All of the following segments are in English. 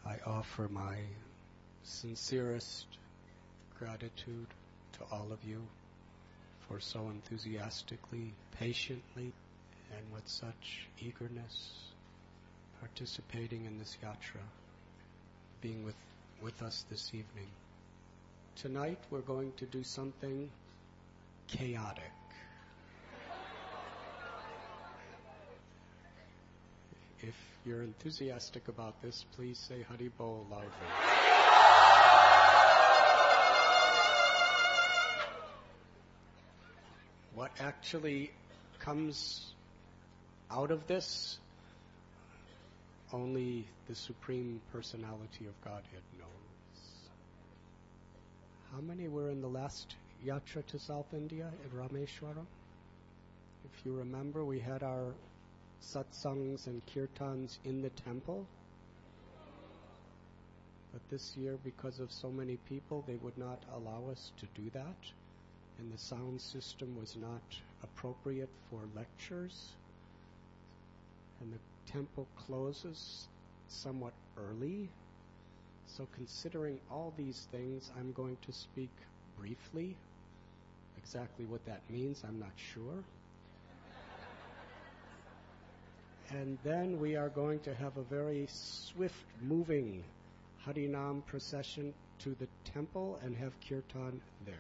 I offer my sincerest gratitude to all of you for so enthusiastically, patiently, and with such eagerness participating in this yatra, being with us this evening. Tonight we're going to do something chaotic. If you're enthusiastic about this, please say Hari Bol loudly. What actually comes out of this, only the Supreme Personality of Godhead knows. How many were in the last yatra to South India at Rameshwaram? If you remember, we had our satsangs and kirtans in the temple. But this year, because of so many people, they would not allow us to do that. And the sound system was not appropriate for lectures. And the temple closes somewhat early. So considering all these things, I'm going to speak briefly. Exactly what that means, I'm not sure. And then we are going to have a very swift-moving Harinam procession to the temple and have kirtan there.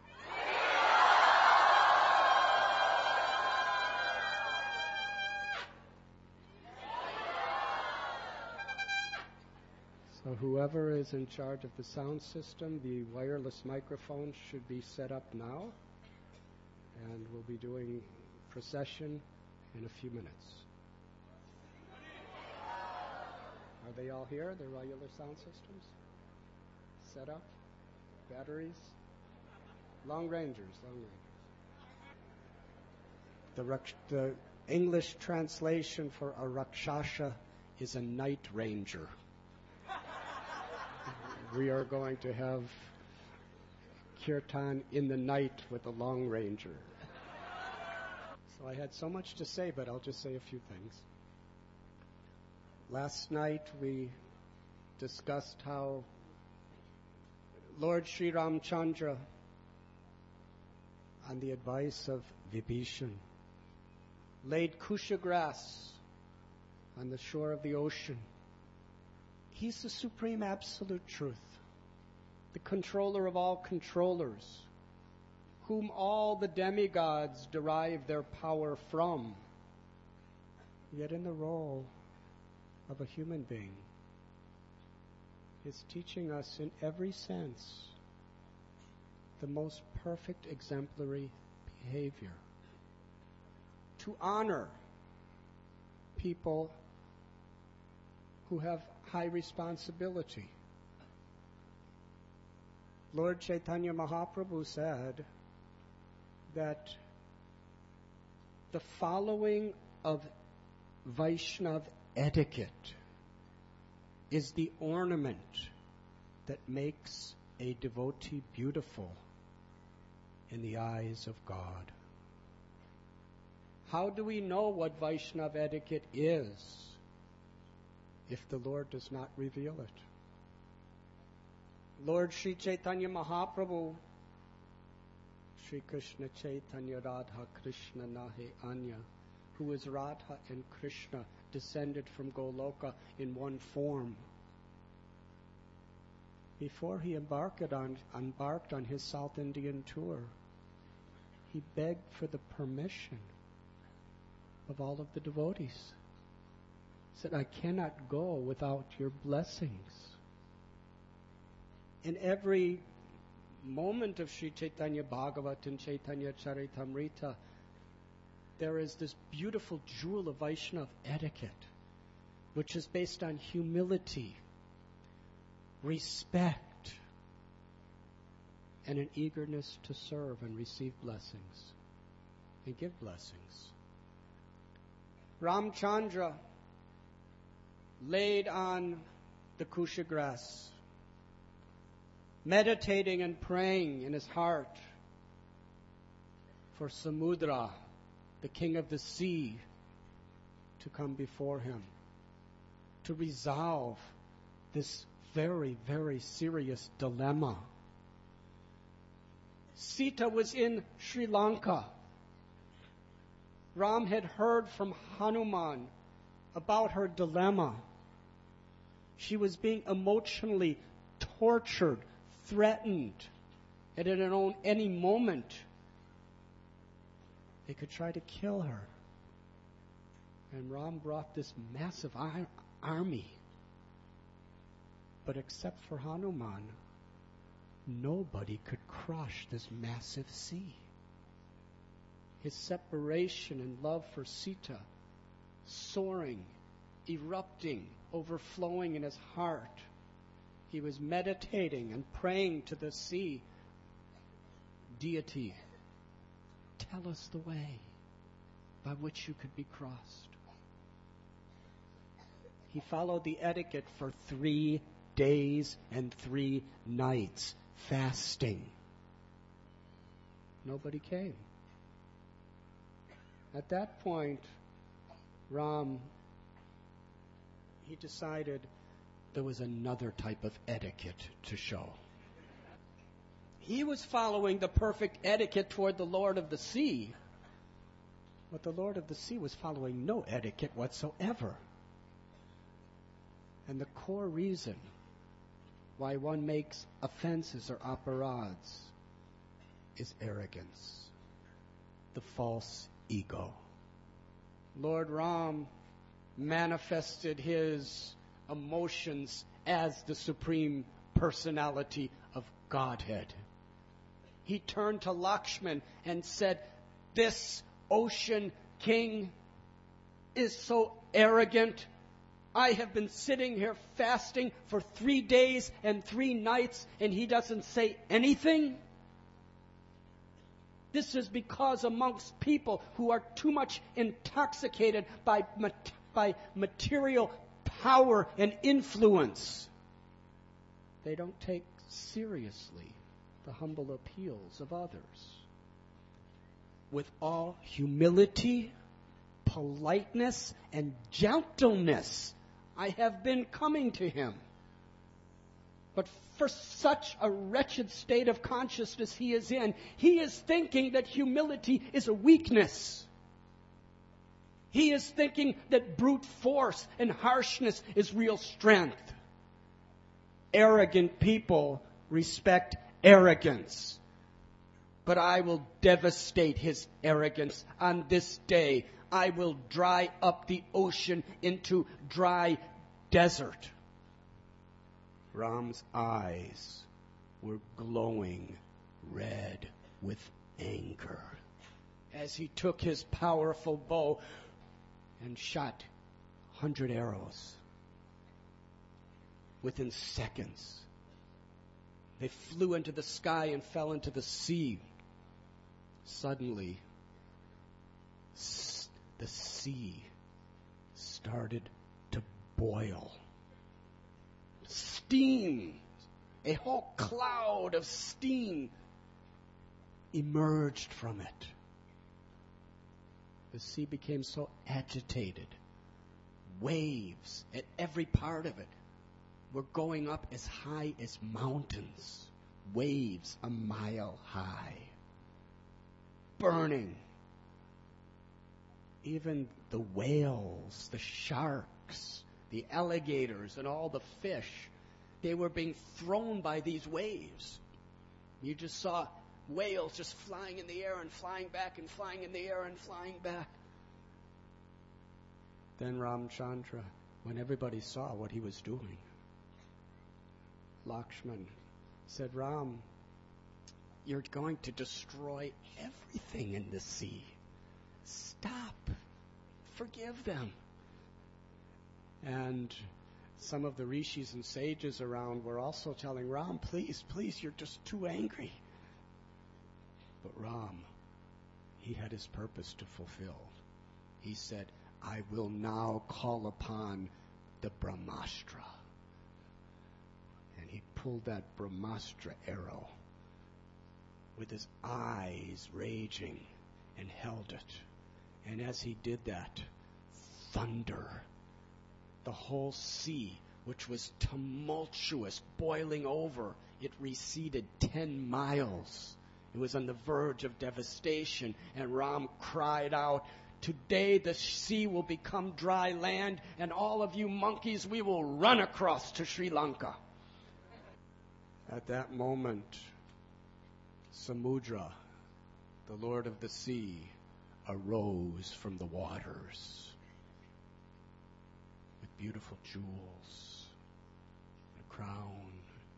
So whoever is in charge of the sound system, the wireless microphone should be set up now. And we'll be doing procession in a few minutes. Are they all here, the wireless sound systems? Set up? Batteries? Long Rangers. The English translation for a Rakshasa is a night ranger. We are going to have kirtan in the night with a Long Ranger. So I had so much to say, but I'll just say a few things. Last night we discussed how Lord Sri Ramchandra, on the advice of Vibhishan, laid kusha grass on the shore of the ocean. He's the supreme absolute truth, the controller of all controllers, whom all the demigods derive their power from, yet in the role of a human being is teaching us in every sense the most perfect exemplary behavior. To honor people who have high responsibility. Lord Chaitanya Mahaprabhu said that the following of Vaishnav etiquette is the ornament that makes a devotee beautiful in the eyes of God. How do we know what Vaishnav etiquette is if the Lord does not reveal it? Lord Sri Chaitanya Mahaprabhu, Sri Krishna Chaitanya Radha Krishna Nahe Anya, who is Radha and Krishna, descended from Goloka in one form. Before he embarked on his South Indian tour, he begged for the permission of all of the devotees. He said, I cannot go without your blessings. In every moment of Sri Chaitanya Bhagavat and Chaitanya Charitamrita, there is this beautiful jewel of Vaishnava etiquette, which is based on humility, respect, and an eagerness to serve and receive blessings and give blessings. Ramchandra laid on the kusha grass, meditating and praying in his heart for Samudra, the king of the sea, to come before him, to resolve this very, very serious dilemma. Sita was in Sri Lanka. Ram had heard from Hanuman about her dilemma. She was being emotionally tortured, threatened, and at any moment they could try to kill her. And Ram brought this massive army. But except for Hanuman, nobody could crush this massive sea. His separation and love for Sita, soaring, erupting, overflowing in his heart. He was meditating and praying to the sea. Deity, tell us the way by which you could be crossed. He followed the etiquette for 3 days and 3 nights, fasting. Nobody came. At that point, Ram, he decided there was another type of etiquette to show. He was following the perfect etiquette toward the Lord of the Sea, but the Lord of the Sea was following no etiquette whatsoever. And the core reason why one makes offenses or aparads is arrogance, the false ego. Lord Ram manifested his emotions as the Supreme Personality of Godhead. He turned to Lakshman and said, "This ocean king is so arrogant. I have been sitting here fasting for 3 days and 3 nights, and he doesn't say anything. This is because amongst people who are too much intoxicated by material power and influence, they don't take seriously the humble appeals of others. With all humility, politeness, and gentleness, I have been coming to him. But for such a wretched state of consciousness he is in, he is thinking that humility is a weakness. He is thinking that brute force and harshness is real strength. Arrogant people respect arrogance. But I will devastate his arrogance on this day. I will dry up the ocean into dry desert." Ram's eyes were glowing red with anger as he took his powerful bow and shot 100 arrows. Within seconds, they flew into the sky and fell into the sea. Suddenly, the sea started to boil. Steam, a whole cloud of steam emerged from it. The sea became so agitated. Waves at every part of it were going up as high as mountains. Waves a mile high. Burning. Even the whales, the sharks, the alligators, and all the fish, they were being thrown by these waves. You just saw whales just flying in the air and flying back and flying in the air and flying back. Then Ramchandra, when everybody saw what he was doing, Lakshman said, "Ram, you're going to destroy everything in the sea. Stop. Forgive them." And some of the rishis and sages around were also telling Ram, please, you're just too angry. But Ram, he had his purpose to fulfill. He said, "I will now call upon the Brahmastra." And he pulled that Brahmastra arrow with his eyes raging and held it. And as he did that, thunder, the whole sea which was tumultuous, boiling over. It receded 10 miles. It was on the verge of devastation, and Ram cried out, "Today the sea will become dry land, and all of you monkeys, we will run across to Sri Lanka." At that moment, Samudra, the Lord of the Sea, arose from the waters with beautiful jewels, a crown,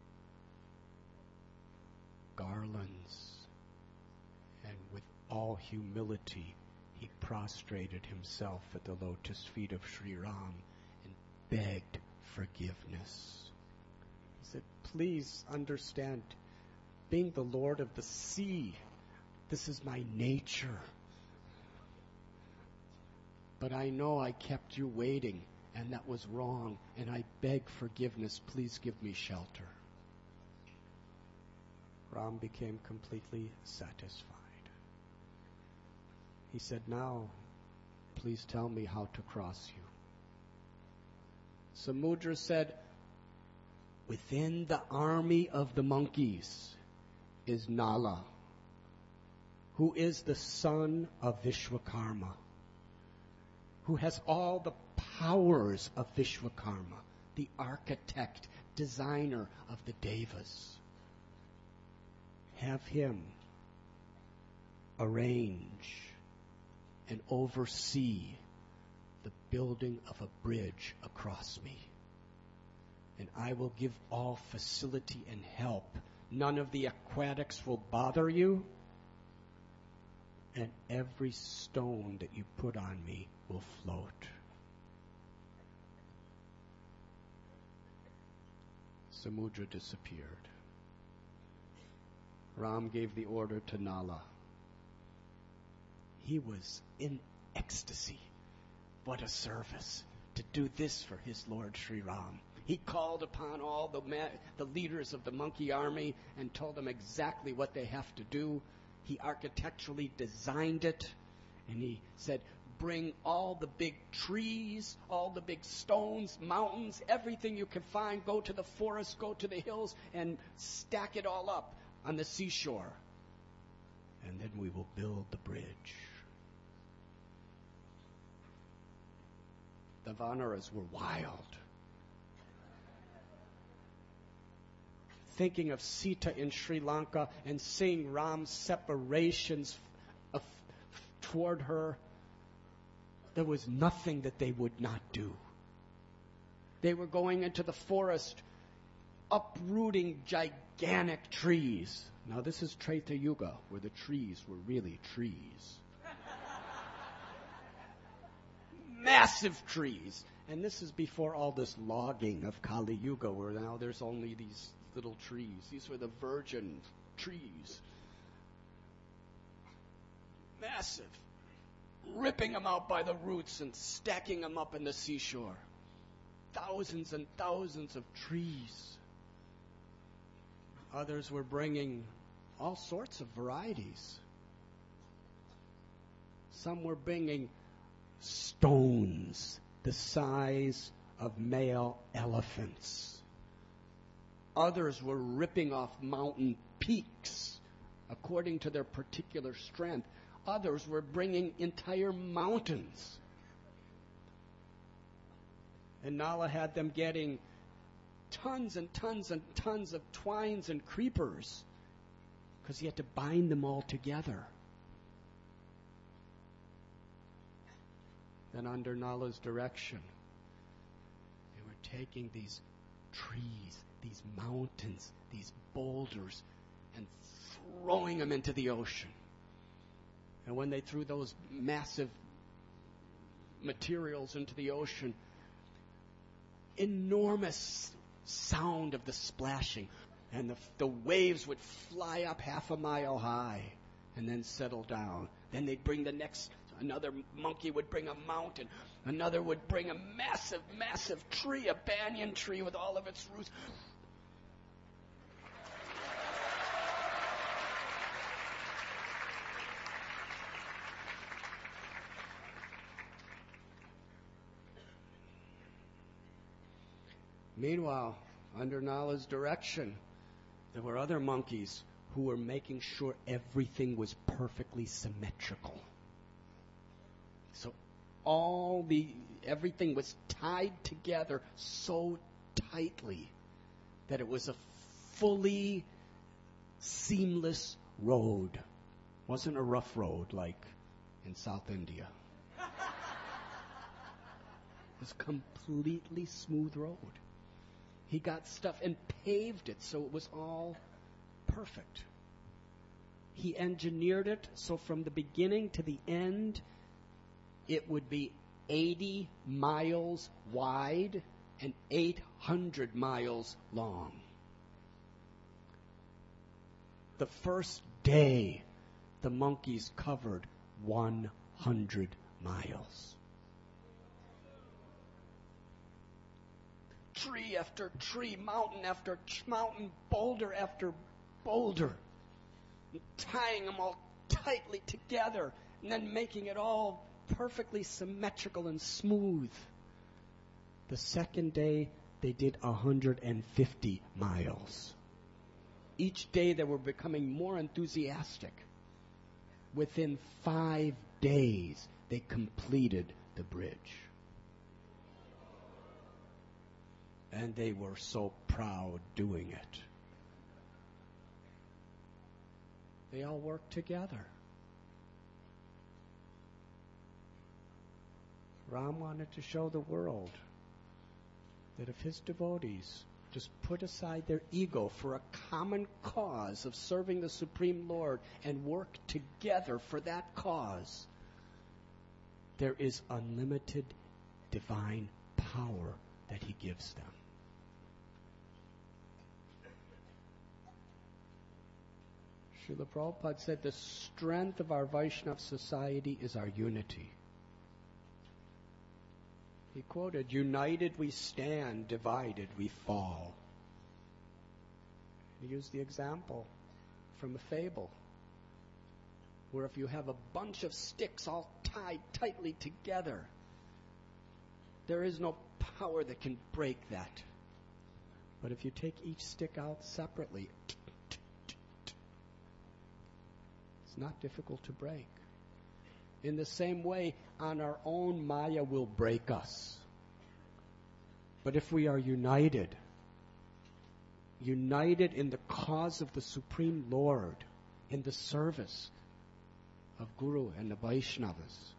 garlands, and with all humility he prostrated himself at the lotus feet of Sri Ram and begged forgiveness. He said, "Please understand, being the Lord of the sea, this is my nature. But I know I kept you waiting, and that was wrong, and I beg forgiveness. Please give me shelter." Ram became completely satisfied. He said, "Now, please tell me how to cross you." Samudra said, "Within the army of the monkeys is Nala, who is the son of Vishwakarma, who has all the powers of Vishwakarma, the architect, designer of the Devas. Have him arrange and oversee the building of a bridge across me, and I will give all facility and help. None of the aquatics will bother you, and every stone that you put on me will float." Samudra disappeared. Ram gave the order to Nala. He was in ecstasy. What a service to do this for his Lord Sri Ram. He called upon all the leaders of the monkey army and told them exactly what they have to do. He architecturally designed it, and he said, "Bring all the big trees, all the big stones, mountains, everything you can find. Go to the forest, go to the hills, and stack it all up on the seashore. And then we will build the bridge." The Vanaras were wild, thinking of Sita in Sri Lanka and seeing Ram's separations toward her. There was nothing that they would not do. They were going into the forest, uprooting gigantic trees. Now this is Treta Yuga, where the trees were really trees. Massive trees. And this is before all this logging of Kali Yuga, where now there's only these little trees. These were the virgin trees. Massive. Ripping them out by the roots and stacking them up in the seashore. Thousands and thousands of trees. Others were bringing all sorts of varieties. Some were bringing stones the size of male elephants. Others were ripping off mountain peaks according to their particular strength. Others were bringing entire mountains. And Nala had them getting tons and tons and tons of twines and creepers because he had to bind them all together. Then under Nala's direction, they were taking these trees, these mountains, these boulders, and throwing them into the ocean. And when they threw those massive materials into the ocean, enormous sound of the splashing, and the waves would fly up 1/2 mile high and then settle down. Then they'd bring another monkey would bring a mountain, another would bring a massive, massive tree, a banyan tree with all of its roots. Meanwhile, under Nala's direction, there were other monkeys who were making sure everything was perfectly symmetrical. So everything was tied together so tightly that it was a fully seamless road. It wasn't a rough road like in South India. It was a completely smooth road. He got stuff and paved it so it was all perfect. He engineered it so from the beginning to the end, it would be 80 miles wide and 800 miles long. The first day, the monkeys covered 100 miles. Tree after tree, mountain after mountain, boulder after boulder, tying them all tightly together and then making it all perfectly symmetrical and smooth. The second day, they did 150 miles. Each day, they were becoming more enthusiastic. Within 5 days, they completed the bridge. And they were so proud doing it. They all worked together. Ram wanted to show the world that if his devotees just put aside their ego for a common cause of serving the Supreme Lord and work together for that cause, there is unlimited divine power that he gives them. Srila Prabhupada said the strength of our Vaishnava society is our unity. He quoted, "United we stand, divided we fall." He used the example from a fable, where if you have a bunch of sticks all tied tightly together, there is no power that can break that. But if you take each stick out separately, it's not difficult to break. In the same way, on our own, Maya will break us. But if we are united in the cause of the Supreme Lord, in the service of Guru and the Vaishnavas,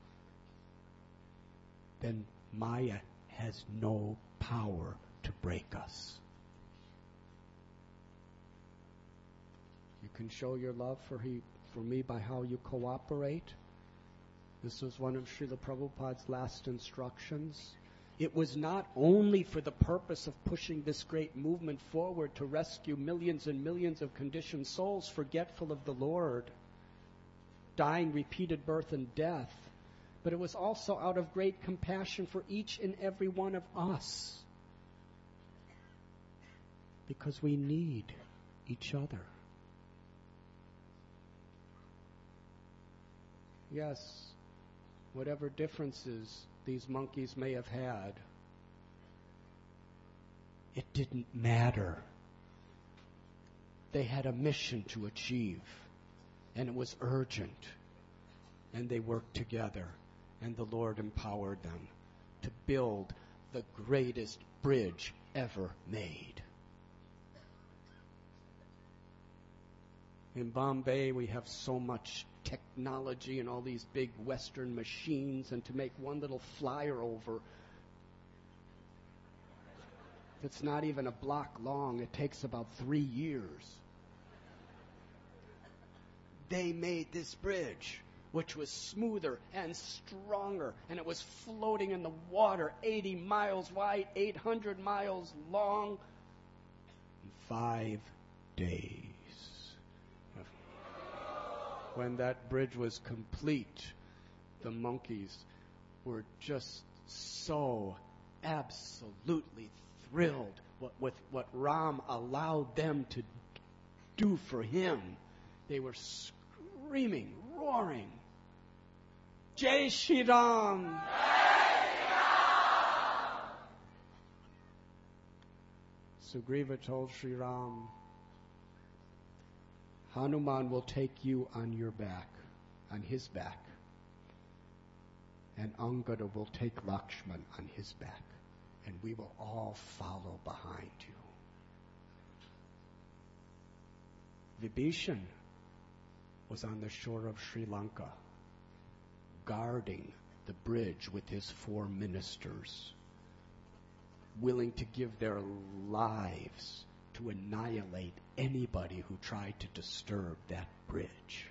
then Maya has no power to break us. You can show your love for me by how you cooperate. This was one of Srila Prabhupada's last instructions. It was not only for the purpose of pushing this great movement forward to rescue millions and millions of conditioned souls forgetful of the Lord, dying repeated birth and death, but it was also out of great compassion for each and every one of us, because we need each other. Yes, whatever differences these monkeys may have had, it didn't matter. They had a mission to achieve, and it was urgent. And they worked together, and the Lord empowered them to build the greatest bridge ever made. In Bombay, we have so much technology and all these big Western machines, and to make one little flyover that's not even a block long, it takes about 3 years. They made this bridge, which was smoother and stronger, and it was floating in the water, 80 miles wide, 800 miles long, in 5 days. When that bridge was complete, the monkeys were just so absolutely thrilled with what Ram allowed them to do for him. They were screaming, roaring, "Jai Shri Ram! Jai Shri Ram!" Sugriva told Sri Ram, Hanuman will take you on your back, on his back, and Angada will take Lakshman on his back, and we will all follow behind you. Vibhishan was on the shore of Sri Lanka, guarding the bridge with his 4 ministers, willing to give their lives to annihilate anybody who tried to disturb that bridge.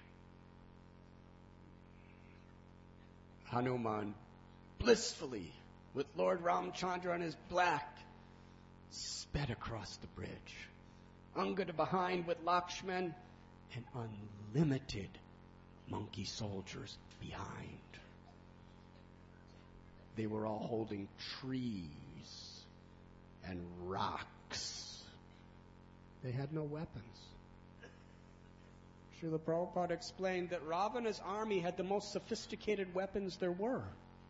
Hanuman, blissfully, with Lord Ramchandra on his back, sped across the bridge. Angada behind with Lakshman, and unlimited monkey soldiers behind. They were all holding trees and rocks. They had no weapons. Srila Prabhupada explained that Ravana's army had the most sophisticated weapons there were.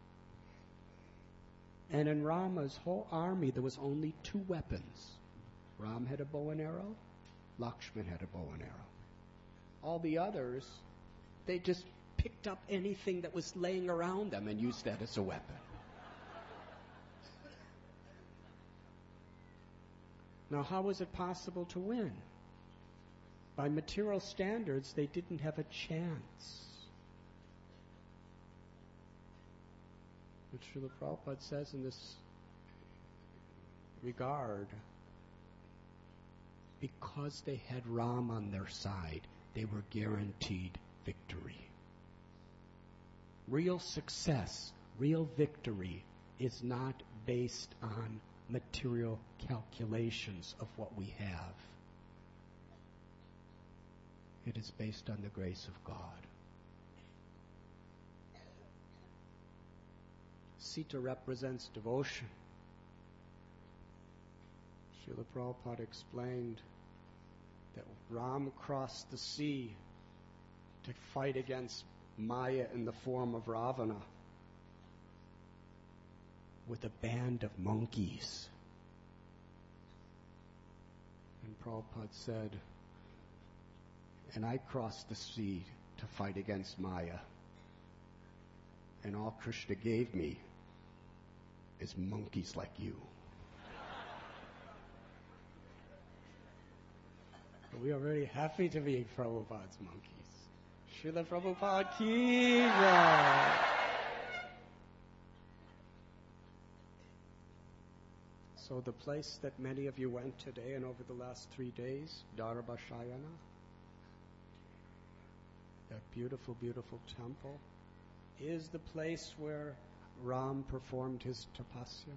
And in Rama's whole army, there was only 2 weapons. Ram had a bow and arrow, Lakshman had a bow and arrow. All the others, they just picked up anything that was laying around them and used that as a weapon. Now, how was it possible to win? By material standards, they didn't have a chance. But Srila Prabhupada says in this regard, because they had Ram on their side, they were guaranteed victory. Real success, real victory is not based on material calculations of what we have. It is based on the grace of God. Sita represents devotion. Srila Prabhupada explained that Ram crossed the sea to fight against Maya in the form of Ravana with a band of monkeys. And Prabhupada said, and I crossed the sea to fight against Maya, and all Krishna gave me is monkeys like you. We are very happy to be Prabhupada's monkeys. Srila Prabhupada ki jai. So the place that many of you went today and over the last 3 days, Darbashayana, that beautiful, beautiful temple, is the place where Ram performed his tapasya.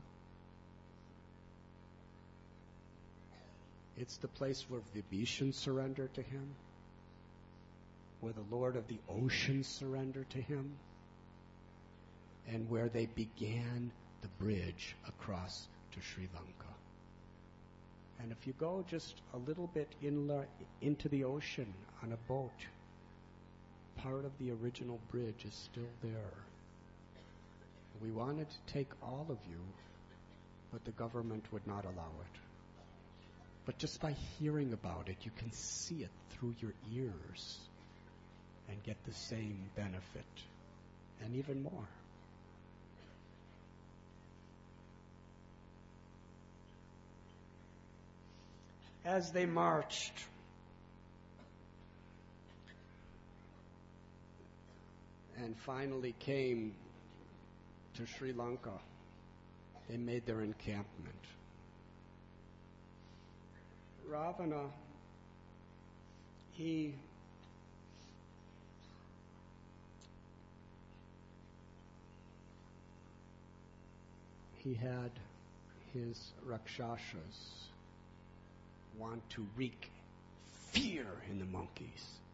It's the place where Vibhishan surrendered to him, where the Lord of the ocean surrendered to him, and where they began the bridge across to Sri Lanka. And if you go just a little bit into the ocean on a boat, part of the original bridge is still there. We wanted to take all of you, but the government would not allow it. But just by hearing about it, you can see it through your ears and get the same benefit, and even more. As they marched, and finally came to Sri Lanka, they made their encampment. Ravana, he had his Rakshasas want to wreak fear in the monkeys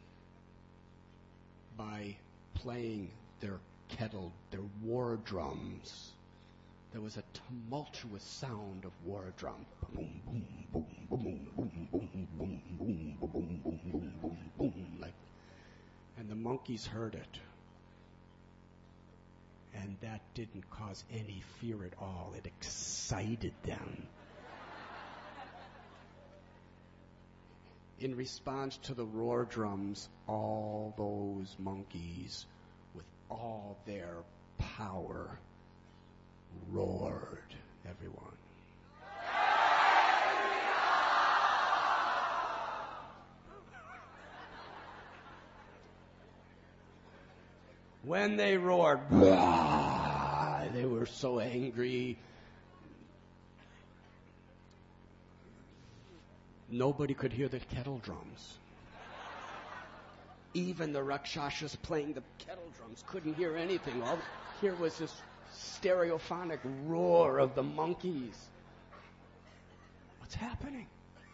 by playing their war drums. There was a tumultuous sound of war drum. Boom, boom, boom, boom, boom, boom, boom, boom, boom, boom, boom, boom, boom, boom, like, and the monkeys heard it. And that didn't cause any fear at all. It excited them. In response to the roar drums, all those monkeys, with all their power, roared, everyone. When they roared, they were so angry. Nobody could hear the kettle drums. Even the Rakshasas playing the kettle drums couldn't hear anything. All here was this stereophonic roar of the monkeys. What's happening?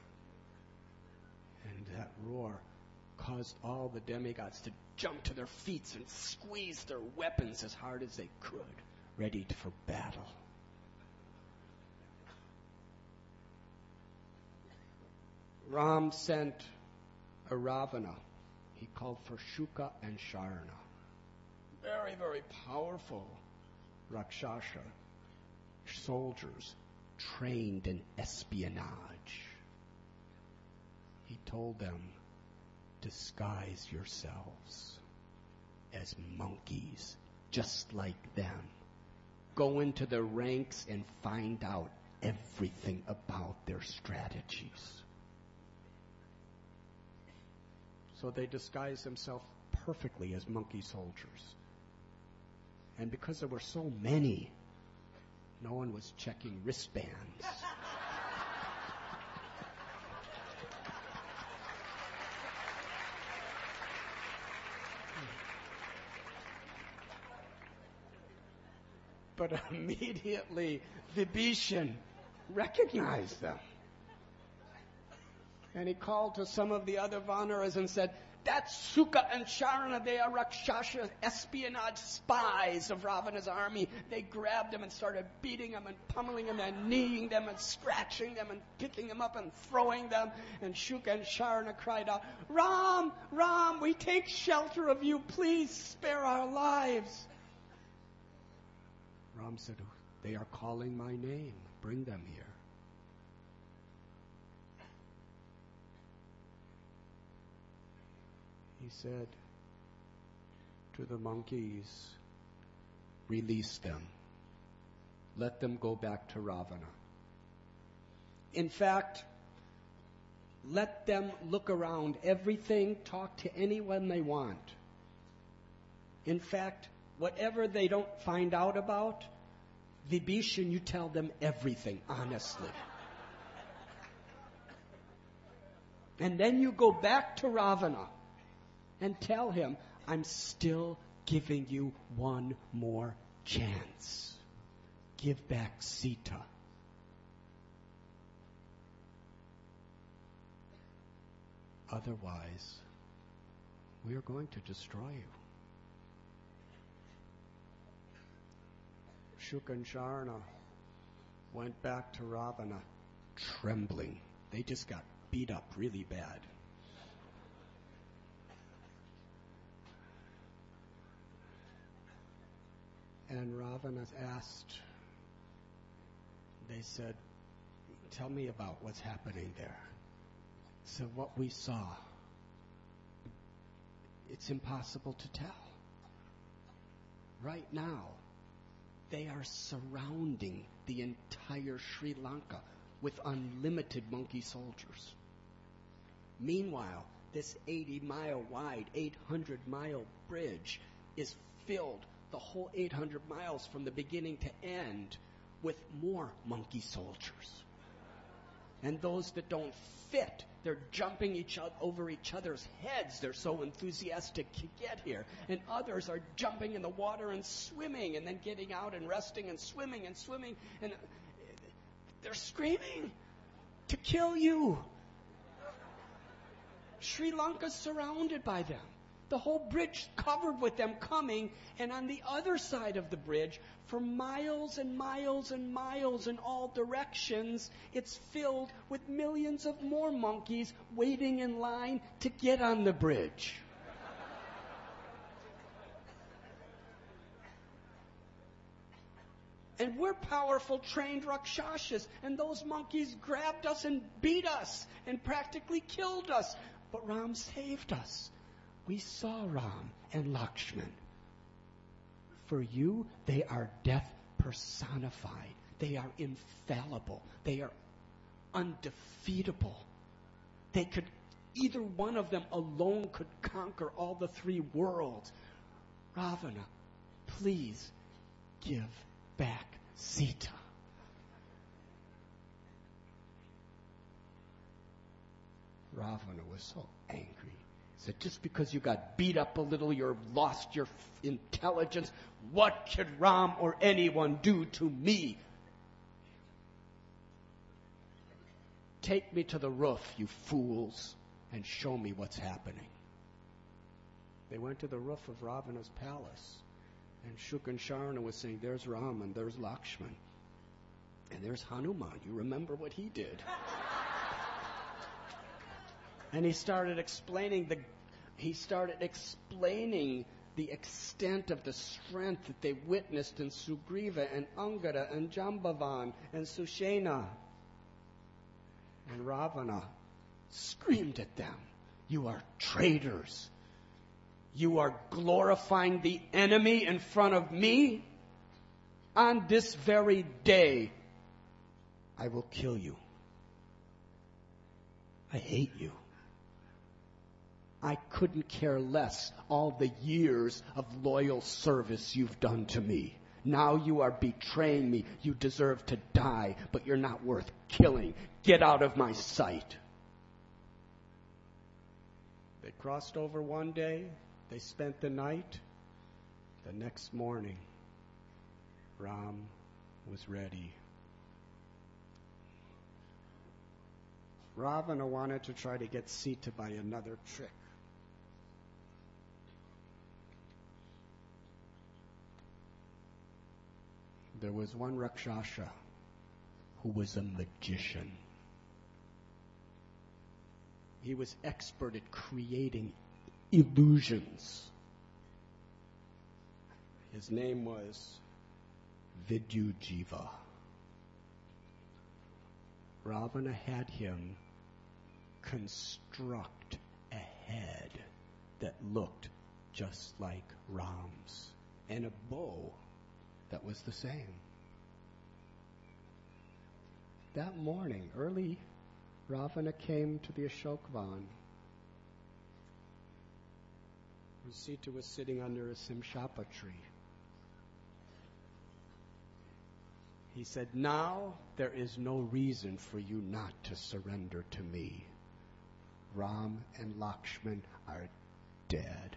And that roar caused all the demigods to jump to their feet and squeeze their weapons as hard as they could, ready for battle. Ram sent a Ravana. He called for Shuka and Sharna. Very, very powerful Rakshasa soldiers trained in espionage. He told them, disguise yourselves as monkeys, just like them. Go into the ranks and find out everything about their strategies. So they disguised themselves perfectly as monkey soldiers. And because there were so many, no one was checking wristbands. But immediately Vibhishan recognized them. And he called to some of the other Vanaras and said, that's Shuka and Sharna. They are Rakshasa espionage spies of Ravana's army. They grabbed him and started beating him and pummeling him and kneeing them and scratching them and picking them up and throwing them. And Shuka and Sharna cried out, Ram, Ram, we take shelter of you. Please spare our lives. Ram said, they are calling my name. Bring them here. He said to the monkeys, release them. Let them go back to Ravana. In fact, let them look around everything, talk to anyone they want. In fact, whatever they don't find out about, Vibhishan, you tell them everything, honestly. And then you go back to Ravana and tell him, I'm still giving you one more chance. Give back Sita. Otherwise, we are going to destroy you. Shuka and Sharna went back to Ravana trembling. They just got beat up really bad. And Ravana asked, they said, tell me about what's happening there. So what we saw, it's impossible to tell. Right now, they are surrounding the entire Sri Lanka with unlimited monkey soldiers. Meanwhile, this 80-mile wide, 800-mile bridge is filled, the whole 800 miles from the beginning to end, with more monkey soldiers. And those that don't fit, they're jumping over each other's heads. They're so enthusiastic to get here. And others are jumping in the water and swimming and then getting out and resting and swimming. And they're screaming to kill you. Sri Lanka's surrounded by them. The whole bridge covered with them coming, and on the other side of the bridge, for miles and miles and miles in all directions, it's filled with millions of more monkeys waiting in line to get on the bridge. And we're powerful, trained Rakshasas. And those monkeys grabbed us and beat us and practically killed us. But Ram saved us. We saw Ram and Lakshman. For you, they are death personified. They are infallible. They are undefeatable. They could, either one of them alone could conquer all the three worlds. Ravana, please give back Sita. Ravana was so angry. He said, just because you got beat up a little, you've lost your intelligence. What could Ram or anyone do to me? Take me to the roof, you fools, and show me what's happening. They went to the roof of Ravana's palace, and Shukasharna was saying, there's Ram and there's Lakshman. And there's Hanuman. You remember what he did. And he started explaining the extent of the strength that they witnessed in Sugriva and Angada and Jambavan and Sushena. And Ravana screamed at them, you are traitors. You are glorifying the enemy in front of me. On this very day, I will kill you. I hate you. I couldn't care less all the years of loyal service you've done to me. Now you are betraying me. You deserve to die, but you're not worth killing. Get out of my sight. They crossed over one day. They spent the night. The next morning, Ram was ready. Ravana wanted to try to get Sita by another trick. There was one Rakshasa who was a magician. He was expert at creating illusions. His name was Vidyujiva. Ravana had him construct a head that looked just like Ram's and a bow that was the same. That morning, early, Ravana came to the Ashokvan. Sita was sitting under a Simshapa tree. He said, now there is no reason for you not to surrender to me. Ram and Lakshman are dead.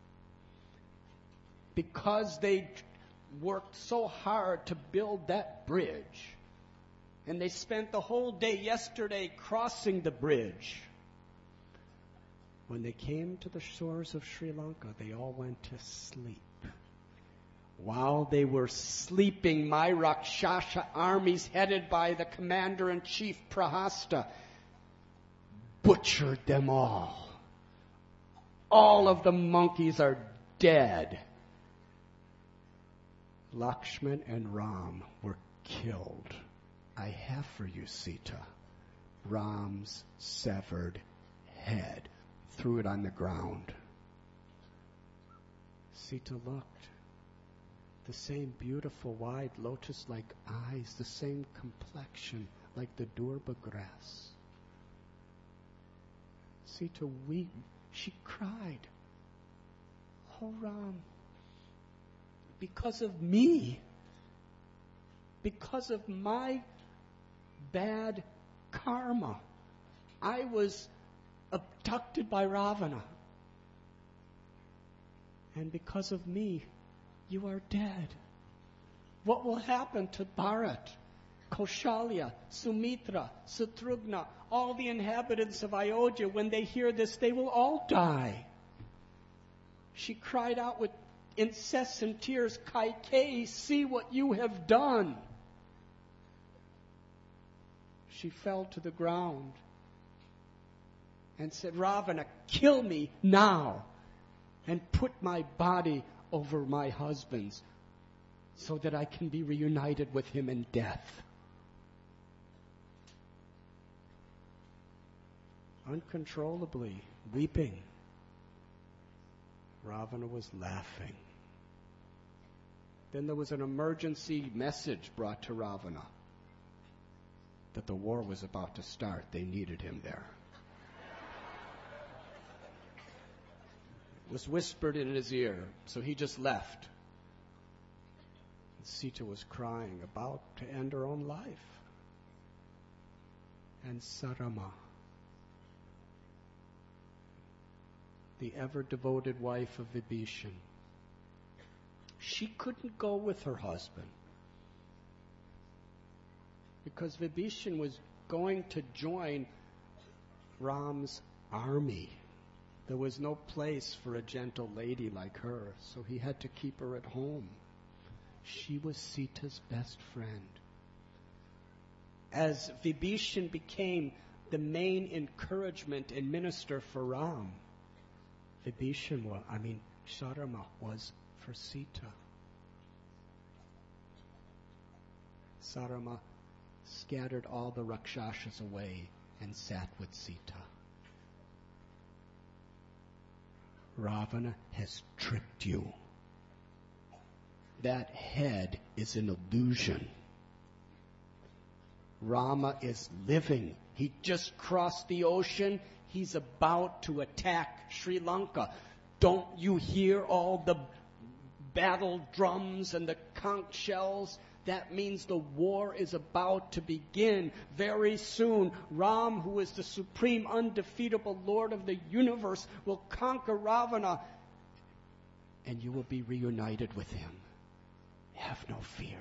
Because they worked so hard to build that bridge, and they spent the whole day yesterday crossing the bridge. When they came to the shores of Sri Lanka, they all went to sleep. While they were sleeping, my Rakshasa armies, headed by the commander-in-chief Prahasta, butchered them all. All of the monkeys are dead. Lakshman and Ram were killed. I have for you, Sita, Ram's severed head. Threw it on the ground. Sita looked. The same beautiful, wide, lotus-like eyes, the same complexion like the durba grass. Sita wept. She cried. Oh, Ram, because of me, because of my bad karma, I was abducted by Ravana. And because of me, you are dead. What will happen to Bharat, Kaushalya, Sumitra, Satrughna, all the inhabitants of Ayodhya? When they hear this, they will all die. She cried out with incessant tears, Kaikeyi, see what you have done. She fell to the ground and said, Ravana, kill me now and put my body over my husband's. so that I can be reunited with him in death. Uncontrollably weeping. Ravana was laughing. Then there was an emergency message brought to Ravana that the war was about to start. They needed him there. It was whispered in his ear, so he just left. And Sita was crying, about to end her own life. And Sarama, the ever-devoted wife of Vibhishan, she couldn't go with her husband because Vibhishan was going to join Ram's army. There was no place for a gentle lady like her, so he had to keep her at home. She was Sita's best friend. As Vibhishan became the main encouragement and minister for Ram, Sarama was for Sita. Sarama scattered all the Rakshasas away and sat with Sita. Ravana has tricked you. That head is an illusion. Rama is living. He just crossed the ocean. He's about to attack Sri Lanka. Don't you hear all the battle drums and the conch shells? That means the war is about to begin very soon. Ram, who is the supreme, undefeatable Lord of the universe, will conquer Ravana, and you will be reunited with him. Have no fear.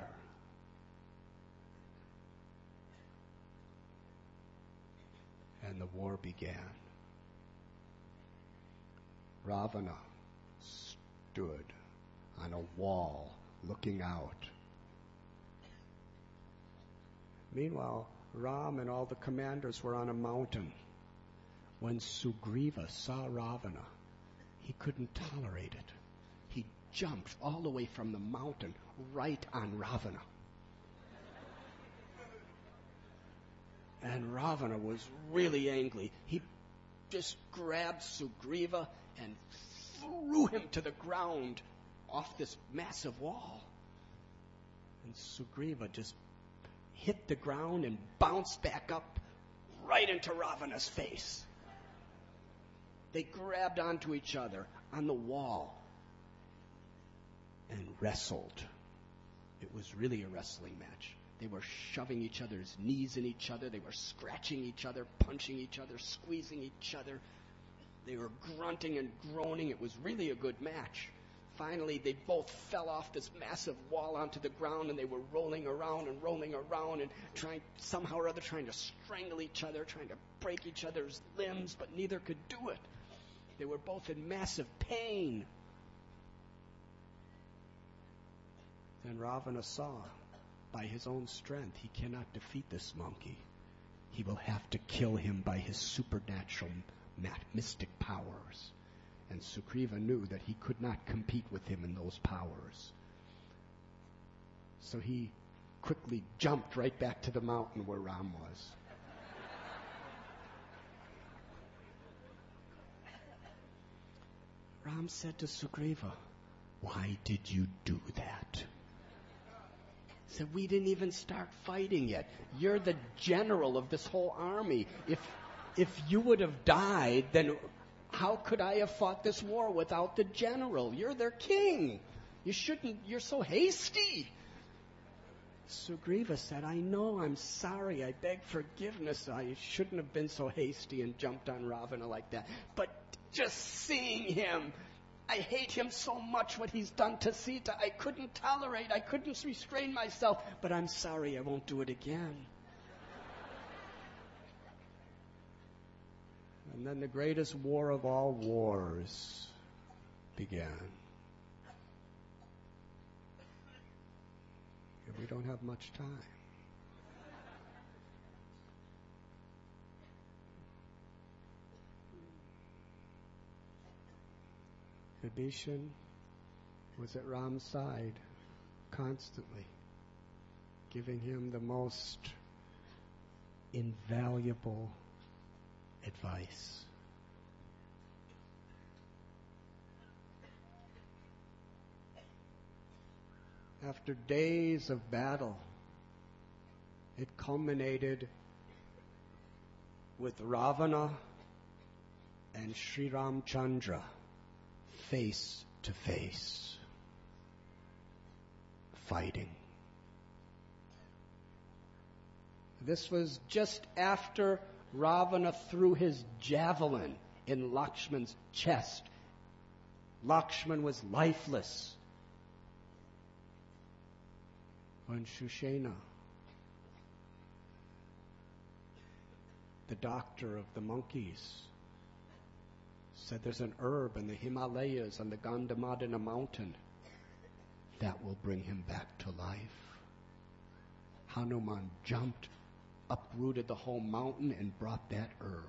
And the war began. Ravana stood on a wall looking out. Meanwhile, Ram and all the commanders were on a mountain. When Sugriva saw Ravana, he couldn't tolerate it. He jumped all the way from the mountain right on Ravana. And Ravana was really angry. He just grabbed Sugriva and threw him to the ground off this massive wall. And Sugriva just hit the ground and bounced back up right into Ravana's face. They grabbed onto each other on the wall and wrestled. It was really a wrestling match. They were shoving each other's knees in each other. They were scratching each other, punching each other, squeezing each other. They were grunting and groaning. It was really a good match. Finally, they both fell off this massive wall onto the ground, and they were rolling around and somehow or other trying to strangle each other, trying to break each other's limbs, but neither could do it. They were both in massive pain. Then Ravana saw, by his own strength, he cannot defeat this monkey. He will have to kill him by his supernatural mystic powers. And Sugriva knew that he could not compete with him in those powers. So he quickly jumped right back to the mountain where Ram was. Ram said to Sugriva, "Why did you do that?" He said, "We didn't even start fighting yet. You're the general of this whole army. If you would have died, then how could I have fought this war without the general? You're their king. You're so hasty." Sugriva said, "I know, I'm sorry, I beg forgiveness. I shouldn't have been so hasty and jumped on Ravana like that. But just seeing him, I hate him so much, what he's done to Sita. I couldn't restrain myself, but I'm sorry, I won't do it again." And then the greatest war of all wars began. And we don't have much time. Vibhishan was at Ram's side. constantly, giving him the most invaluable advice. After days of battle, it culminated with Ravana and Sri Ramchandra face to face, fighting. This was just after Ravana threw his javelin in Lakshman's chest. Lakshman was lifeless. When Shushena, the doctor of the monkeys, said there's an herb in the Himalayas on the Gandhamadana mountain that will bring him back to life. Hanuman jumped, uprooted the whole mountain, and brought that herb.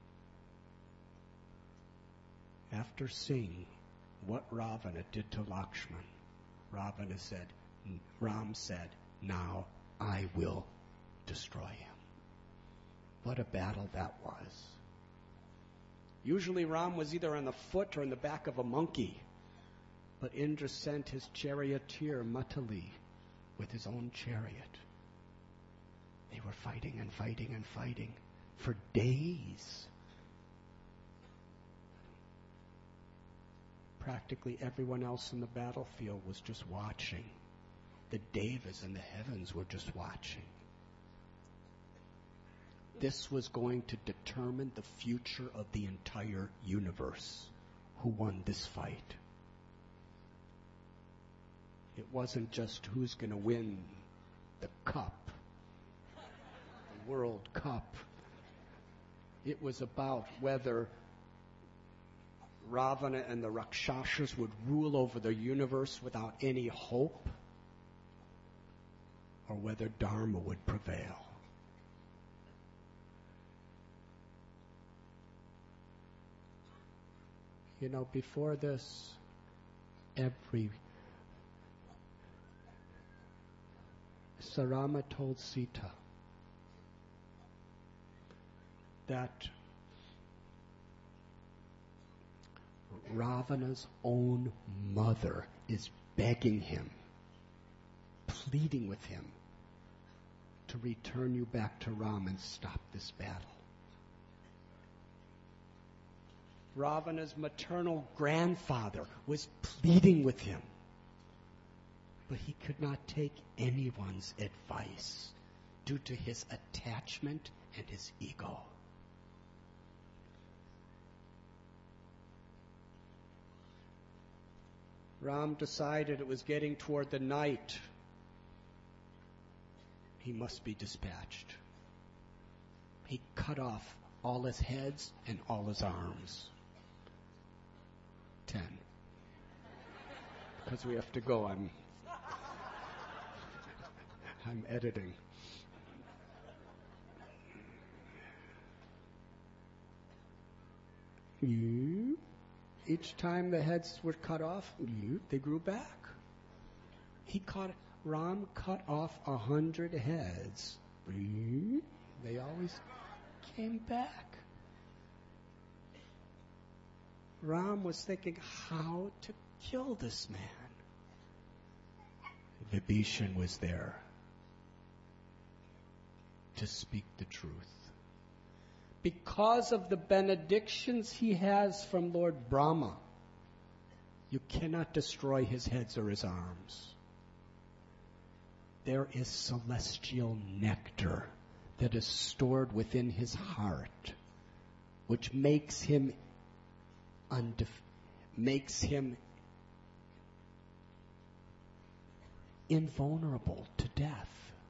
After seeing what Ravana did to Lakshman, Ram said, now I will destroy him. What a battle that was. Usually Ram was either on the foot or in the back of a monkey, but Indra sent his charioteer Matali with his own chariot. They were fighting and fighting and fighting for days. Practically everyone else in the battlefield was just watching. The devas in the heavens were just watching. This was going to determine the future of the entire universe. Who won this fight? It wasn't just who's going to win the cup, the World Cup. It was about whether Ravana and the Rakshasas would rule over the universe without any hope, or whether Dharma would prevail. You know, before this, Sarama told Sita that Ravana's own mother is begging him, pleading with him to return you back to Ram and stop this battle. Ravana's maternal grandfather was pleading with him, but he could not take anyone's advice due to his attachment and his ego. Ram decided it was getting toward the night. He must be dispatched. He cut off all his heads and all his arms. 10. Because we have to go. I'm editing. Each time the heads were cut off, they grew back. Ram cut off 100 heads. They always came back. Ram was thinking how to kill this man. Vibhishan was there to speak the truth. Because of the benedictions he has from Lord Brahma, you cannot destroy his heads or his arms. There is celestial nectar that is stored within his heart, which makes him invulnerable to death.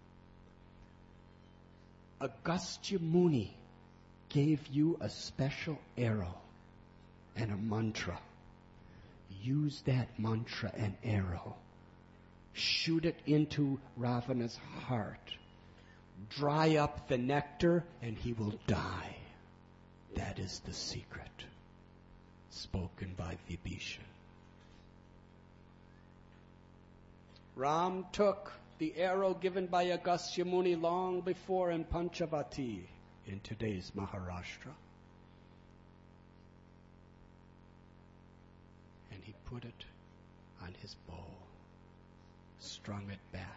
Agastya Muni gave you a special arrow and a mantra. Use that mantra and arrow. Shoot it into Ravana's heart. Dry up the nectar and he will die. That is the secret spoken by Vibhishan. Ram took the arrow given by Agastya Muni long before in Panchavati, in today's Maharashtra, and he put it on his bow, strung it back.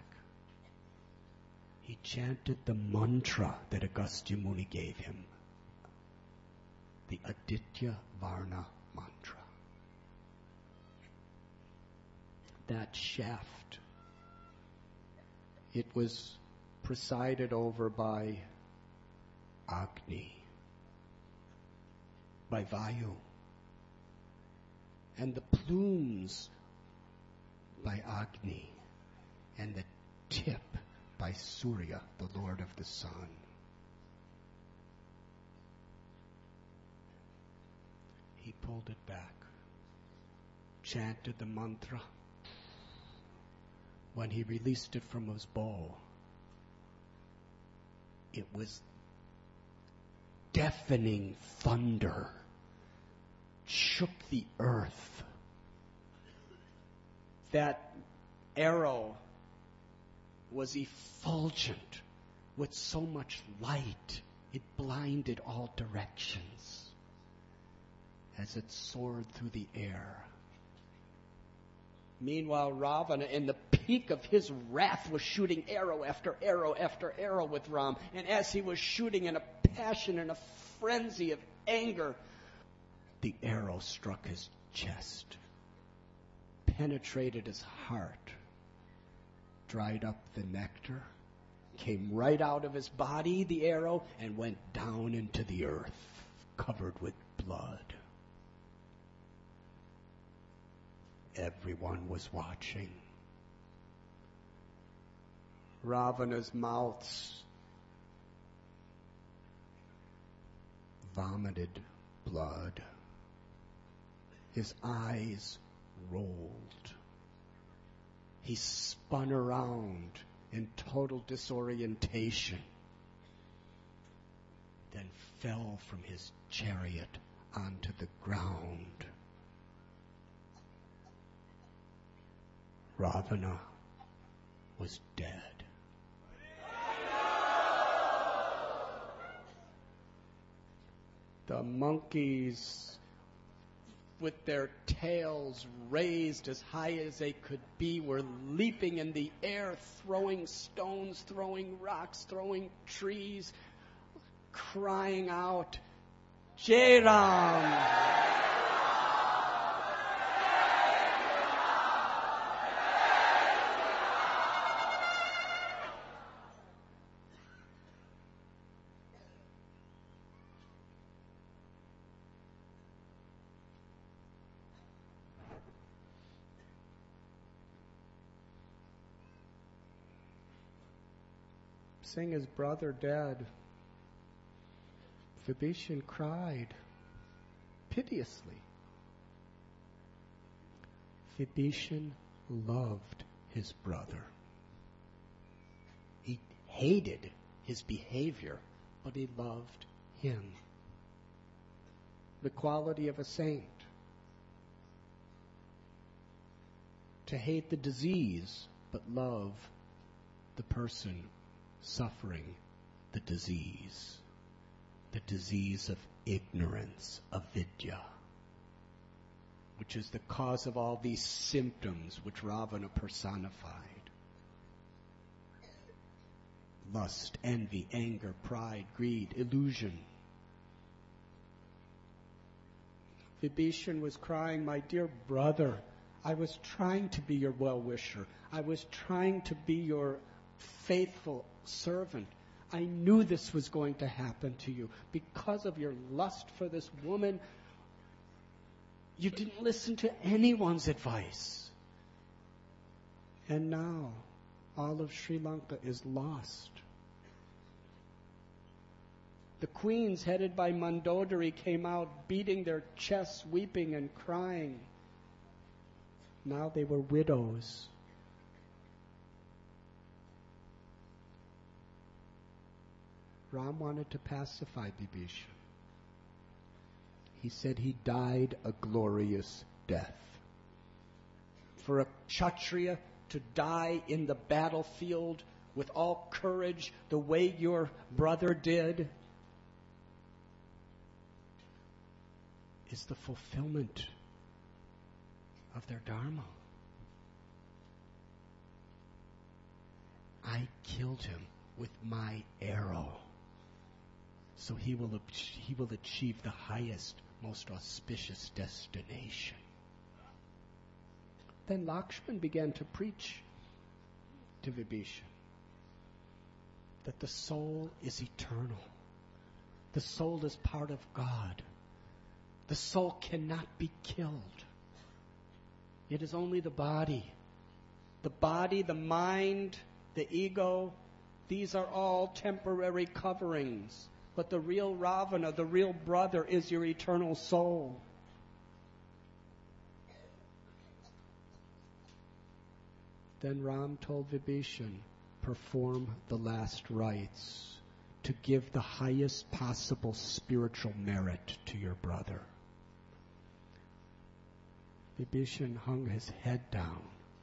He chanted the mantra that Agastya Muni gave him, the Aditya Varna mantra. That shaft, it was presided over by Agni, by Vayu, and the plumes by Agni, and the tip by Surya, the Lord of the Sun. He pulled it back, chanted the mantra. When he released it from his bow, it was deafening thunder, shook the earth. That arrow was effulgent with so much light, it blinded all directions as it soared through the air. Meanwhile, Ravana, in the peak of his wrath, was shooting arrow after arrow after arrow with Ram. And as he was shooting in a passion and a frenzy of anger, the arrow struck his chest, penetrated his heart, dried up the nectar, came right out of his body, the arrow, and went down into the earth, covered with blood. Everyone was watching. Ravana's mouth vomited blood. His eyes rolled. He spun around in total disorientation, then fell from his chariot onto the ground. Ravana was dead. The monkeys, with their tails raised as high as they could be, were leaping in the air, throwing stones, throwing rocks, throwing trees, crying out, Jai Ram! Seeing his brother dead, Vibhishan cried piteously. Vibhishan loved his brother. He hated his behavior, but he loved him. The quality of a saint. To hate the disease, but love the person suffering the disease of ignorance, avidya, which is the cause of all these symptoms which Ravana personified. Lust, envy, anger, pride, greed, illusion. Vibhishan was crying, my dear brother, I was trying to be your well-wisher. I was trying to be your faithful servant. I knew this was going to happen to you. Because of your lust for this woman, you didn't listen to anyone's advice. And now, all of Sri Lanka is lost. The queens, headed by Mandodari, came out beating their chests, weeping and crying. Now they were widows. Ram wanted to pacify Vibhishan. He said he died a glorious death. For a Kshatriya, to die in the battlefield with all courage the way your brother did is the fulfillment of their dharma. I killed him with my arrow, so he will achieve the highest, most auspicious destination. Then Lakshman began to preach to Vibhishan that the soul is eternal. The soul is part of God. The soul cannot be killed. It is only the body. The body, the mind, the ego, these are all temporary coverings. But the real Ravana, the real brother, is your eternal soul. Then Ram told Vibhishan, perform the last rites to give the highest possible spiritual merit to your brother. Vibhishan hung his head down.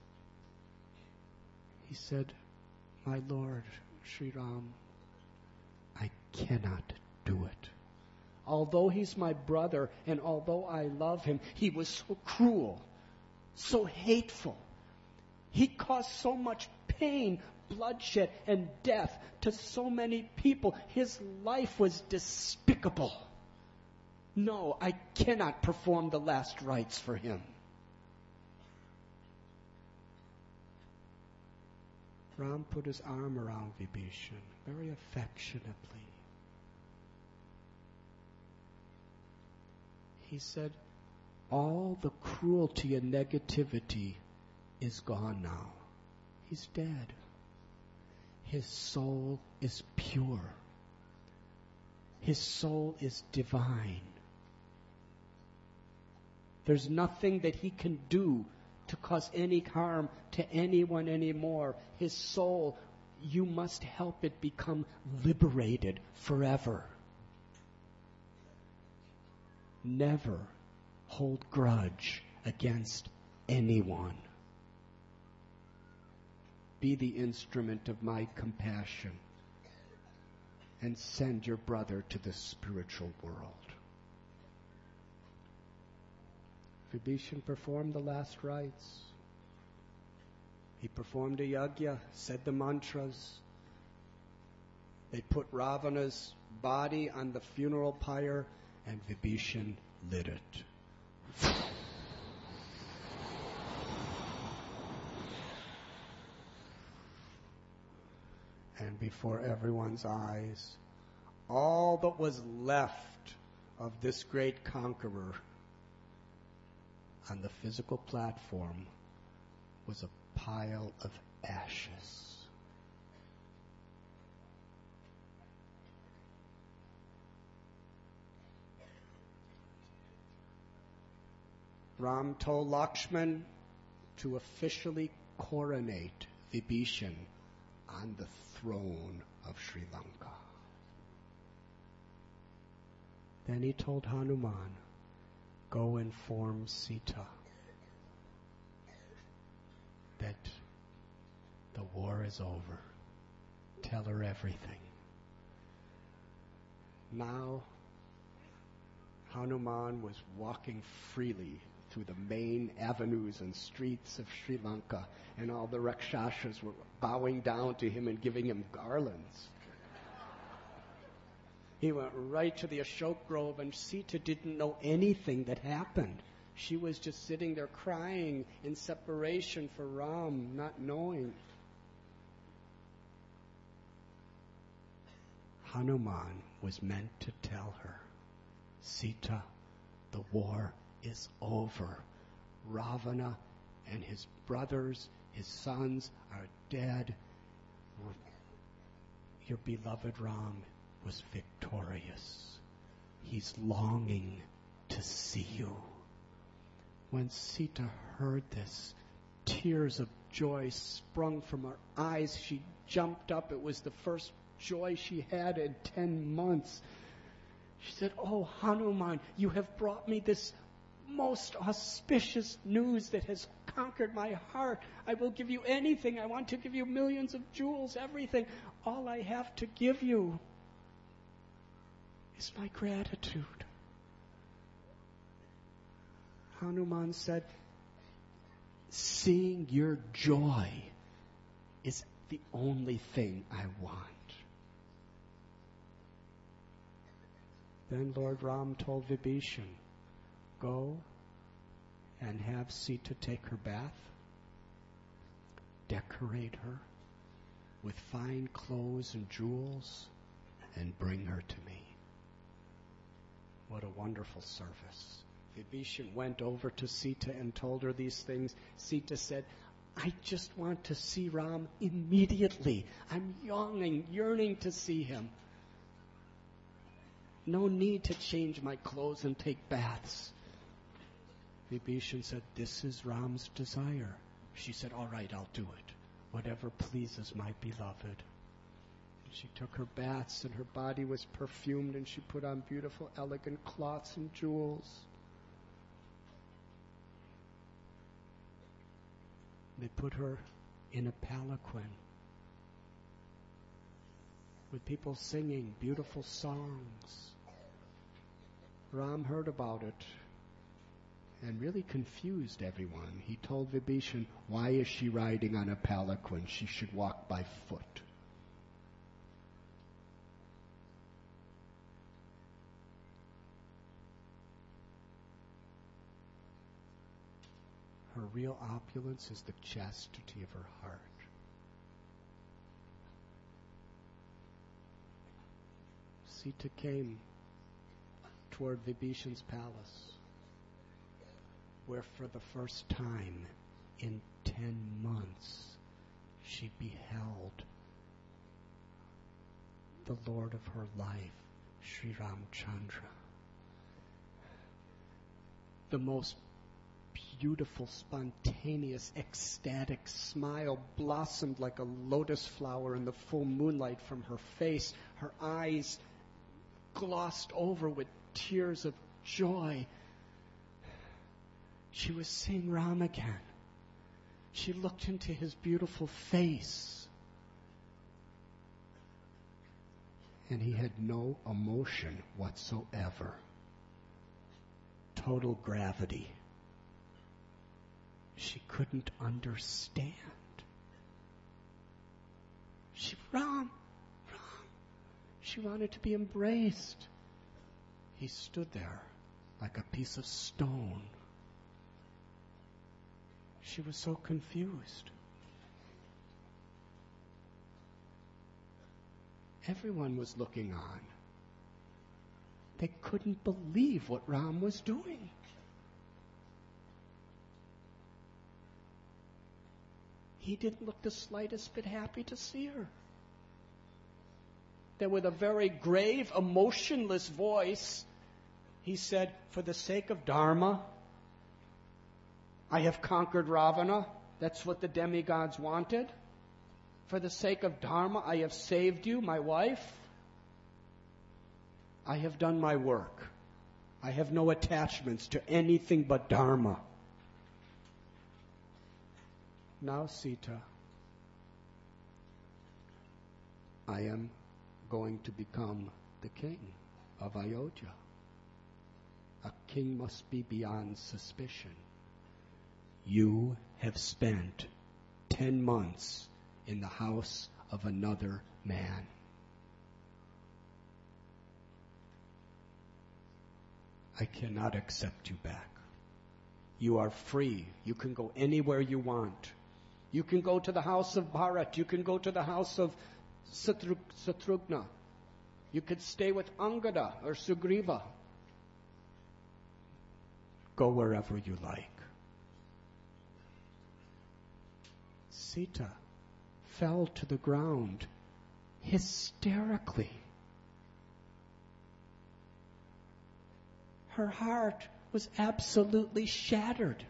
He said, my Lord, Sri Ram, I cannot do it. Although he's my brother and although I love him, he was so cruel, so hateful. He caused so much pain, bloodshed, and death to so many people. His life was despicable. No, I cannot perform the last rites for him. Ram put his arm around Vibhishan very affectionately. He said, all the cruelty and negativity is gone now. He's dead. His soul is pure. His soul is divine. There's nothing that he can do to cause any harm to anyone anymore. His soul, you must help it become liberated forever. Never hold grudge against anyone. Be the instrument of my compassion and send your brother to the spiritual world. Vibhishan performed the last rites. He performed a yajna, said the mantras. They put Ravana's body on the funeral pyre, and Vibhishan lit it. And before everyone's eyes, all that was left of this great conqueror on the physical platform was a pile of ashes. Ram told Lakshman to officially coronate Vibhishan on the throne of Sri Lanka. Then he told Hanuman, go inform Sita that the war is over. Tell her everything. Now, Hanuman was walking freely through the main avenues and streets of Sri Lanka, and all the Rakshasas were bowing down to him and giving him garlands. He went right to the Ashok Grove, and Sita didn't know anything that happened. She was just sitting there crying in separation for Ram, not knowing. Hanuman was meant to tell her, Sita, the war is over. Ravana and his brothers, his sons, are dead. Your beloved Ram was victorious. He's longing to see you. When Sita heard this, tears of joy sprung from her eyes. She jumped up. It was the first joy she had in 10 months. She said, oh, Hanuman, you have brought me this most auspicious news that has conquered my heart. I will give you anything. I want to give you millions of jewels, everything. All I have to give you is my gratitude. Hanuman said, seeing your joy is the only thing I want. Then Lord Ram told Vibhishan, go and have Sita take her bath, decorate her with fine clothes and jewels, and bring her to me. What a wonderful service. Vibhishan went over to Sita and told her these things. Sita said, I just want to see Ram immediately. I'm yearning to see him. No need to change my clothes and take baths. Vibhishan said, this is Ram's desire. She said, all right, I'll do it. Whatever pleases my beloved. She took her baths and her body was perfumed and she put on beautiful, elegant cloths and jewels. They put her in a palanquin with people singing beautiful songs. Ram heard about it and really confused everyone. He told Vibhishan, why is she riding on a palanquin? She should walk by foot. Her real opulence is the chastity of her heart. Sita came toward Vibhishan's palace, where for the first time in 10 months she beheld the Lord of her life, Sri Ramchandra. The most beautiful, spontaneous, ecstatic smile blossomed like a lotus flower in the full moonlight from her face. Her eyes glossed over with tears of joy. She was seeing Ram again. She looked into his beautiful face, and he had no emotion whatsoever. Total gravity. She couldn't understand. Ram. She wanted to be embraced. He stood there like a piece of stone. She was so confused. Everyone was looking on. They couldn't believe what Ram was doing. He didn't look the slightest bit happy to see her. Then with a very grave, emotionless voice, he said, for the sake of Dharma, I have conquered Ravana. That's what the demigods wanted. For the sake of Dharma, I have saved you, my wife. I have done my work. I have no attachments to anything but Dharma. Now, Sita, I am going to become the king of Ayodhya. A king must be beyond suspicion. You have spent 10 months in the house of another man. I cannot accept you back. You are free. You can go anywhere you want. You can go to the house of Bharat. You can go to the house of Satrughna. You could stay with Angada or Sugriva. Go wherever you like. Sita fell to the ground hysterically. Her heart was absolutely shattered.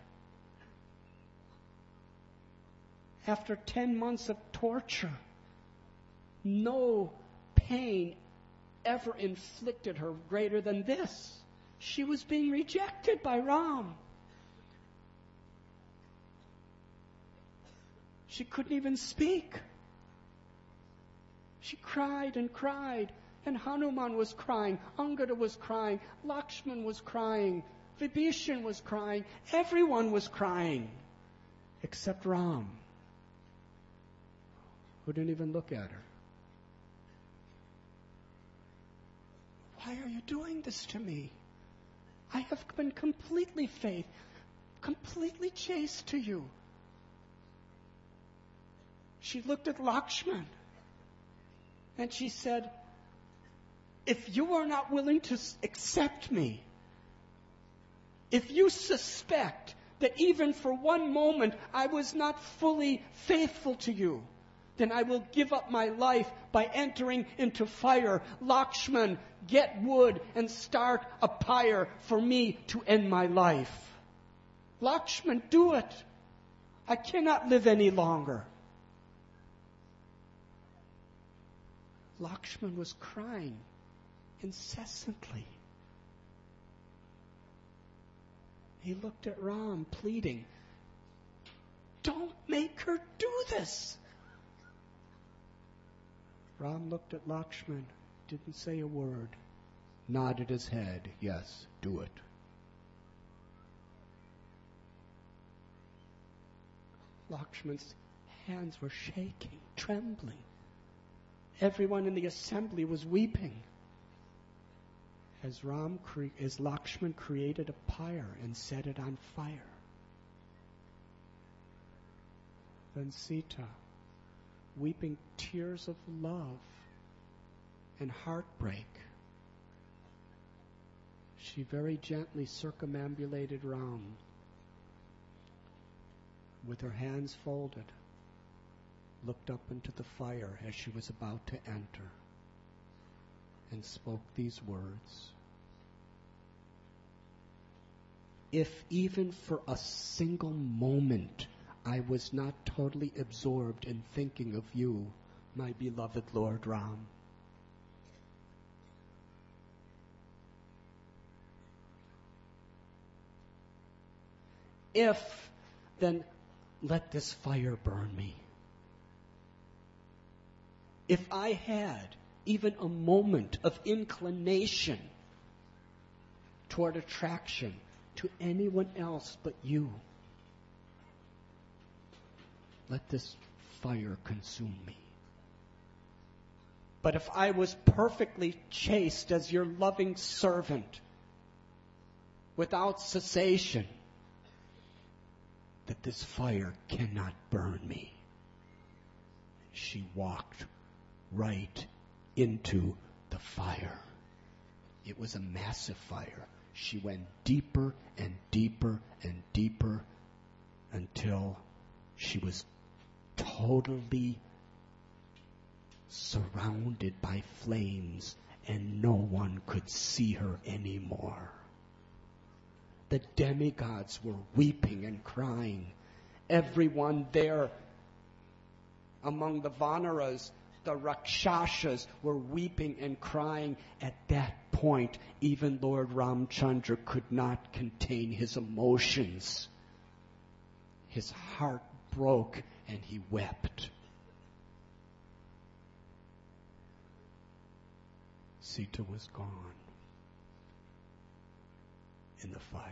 After 10 months of torture, no pain ever inflicted her greater than this. She was being rejected by Ram. She couldn't even speak. She cried and cried, and Hanuman was crying, Angada was crying, Lakshman was crying, Vibhishan was crying, everyone was crying, except Ram, who didn't even look at her. Why are you doing this to me? I have been completely completely chaste to you. She looked at Lakshman and she said, if you are not willing to accept me, if you suspect that even for one moment I was not fully faithful to you, then I will give up my life by entering into fire. Lakshman, get wood and start a pyre for me to end my life. Lakshman, do it. I cannot live any longer. Lakshman was crying incessantly. He looked at Ram, pleading, don't make her do this. Ram looked at Lakshman, didn't say a word, nodded his head, yes, do it. Lakshman's hands were shaking, trembling. Everyone in the assembly was weeping. As Lakshman created a pyre and set it on fire. Then Sita, weeping tears of love and heartbreak, she very gently circumambulated Ram with her hands folded, looked up into the fire as she was about to enter, and spoke these words. If even for a single moment I was not totally absorbed in thinking of you, my beloved Lord Ram, if, then let this fire burn me. If I had even a moment of inclination toward attraction to anyone else but you, let this fire consume me. But if I was perfectly chaste as your loving servant, without cessation, that this fire cannot burn me. She walked right into the fire. It was a massive fire. She went deeper and deeper and deeper until she was totally surrounded by flames and no one could see her anymore. The demigods were weeping and crying. Everyone there among the Vanaras, the Rakshasas, were weeping and crying. At that point, even Lord Ramchandra could not contain his emotions. His heart broke and he wept. Sita was gone in the fire.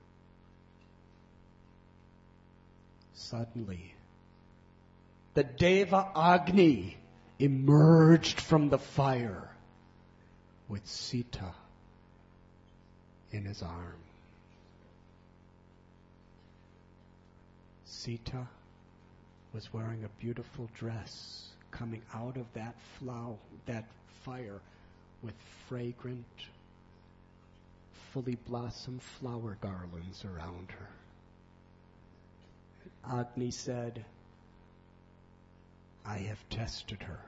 Suddenly, the Deva Agni emerged from the fire with Sita in his arm. Sita was wearing a beautiful dress coming out of that fire with fragrant, fully blossomed flower garlands around her. Agni said, I have tested her.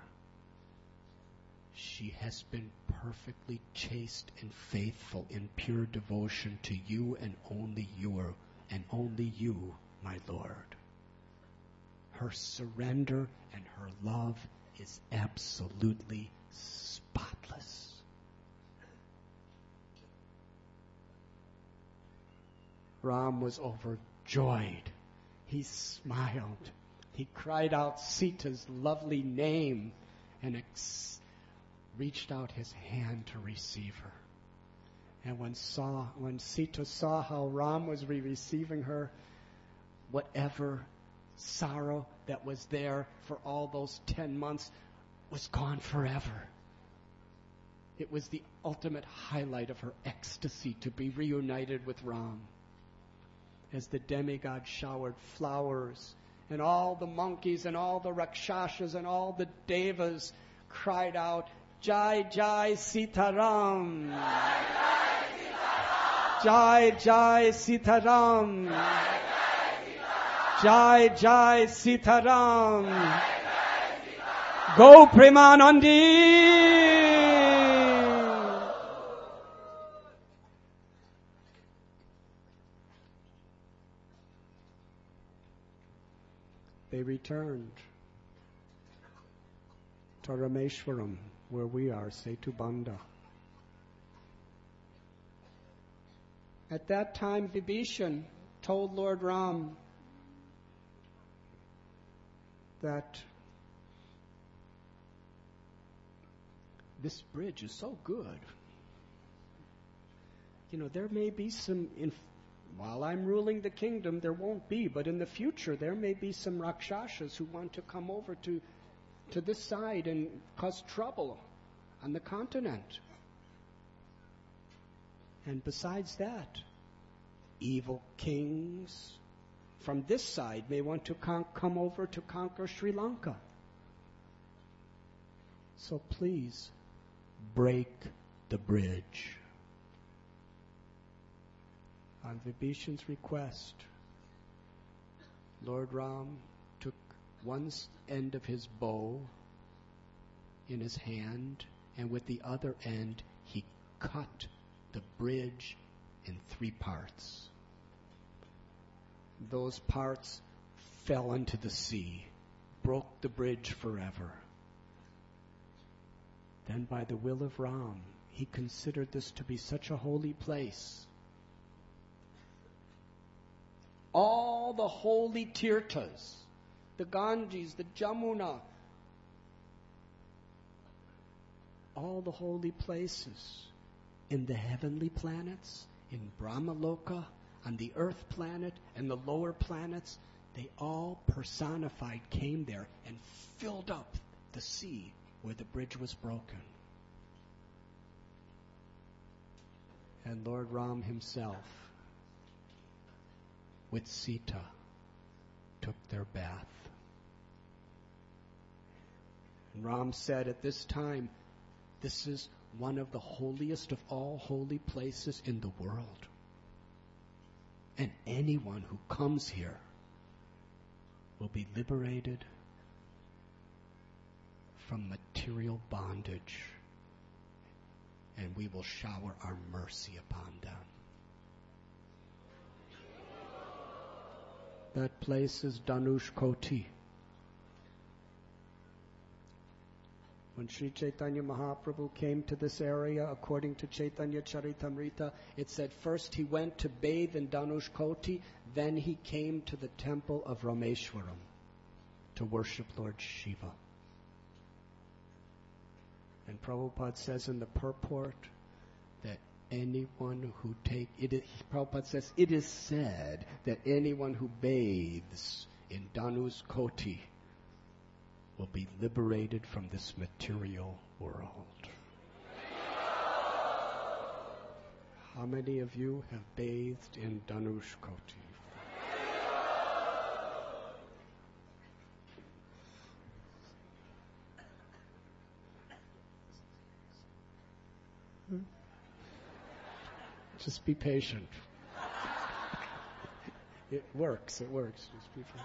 She has been perfectly chaste and faithful in pure devotion to you and only you, my Lord. Her surrender and her love is absolutely spotless. Ram was overjoyed. He smiled. He cried out Sita's lovely name and reached out his hand to receive her. And when Sita saw how Ram was receiving her, whatever sorrow that was there for all those 10 months was gone forever. It was the ultimate highlight of her ecstasy to be reunited with Ram. As the demigod showered flowers, and all the monkeys and all the rakshasas and all the devas cried out, Jai Jai Sitaram! Jai Jai Sitaram! Jai Jai Sitaram! Go Premanandi! They returned to Rameshwaram, where we are, Setubandha. At that time, Vibhishan told Lord Ram that this bridge is so good. There may be some, while I'm ruling the kingdom, there won't be, but in the future there may be some Rakshasas who want to come over to this side and cause trouble on the continent. And besides that, evil kings from this side may want to come over to conquer Sri Lanka. So please, break the bridge. On Vibhishan's request, Lord Ram took one end of his bow in his hand, and with the other end he cut the bridge in 3 parts. Those parts fell into the sea, broke the bridge forever. Then by the will of Ram, he considered this to be such a holy place. All the holy tirthas, the Ganges, the Jamuna, all the holy places in the heavenly planets, in Brahmaloka, on the earth planet, and the lower planets, they all personified came there and filled up the sea where the bridge was broken. And Lord Ram himself, with Sita, took their bath. And Ram said at this time, this is one of the holiest of all holy places in the world. And anyone who comes here will be liberated from material bondage, and we will shower our mercy upon them. That place is Dhanushkoti. When Sri Chaitanya Mahaprabhu came to this area, according to Chaitanya Charitamrita, it said first he went to bathe in Dhanushkoti, then he came to the temple of Rameshwaram to worship Lord Shiva. And Prabhupada says in the purport that anyone who Prabhupada says, it is said that anyone who bathes in Dhanushkoti will be liberated from this material world. How many of you have bathed in Dhanushkoti? Just be patient. It works. Just be patient.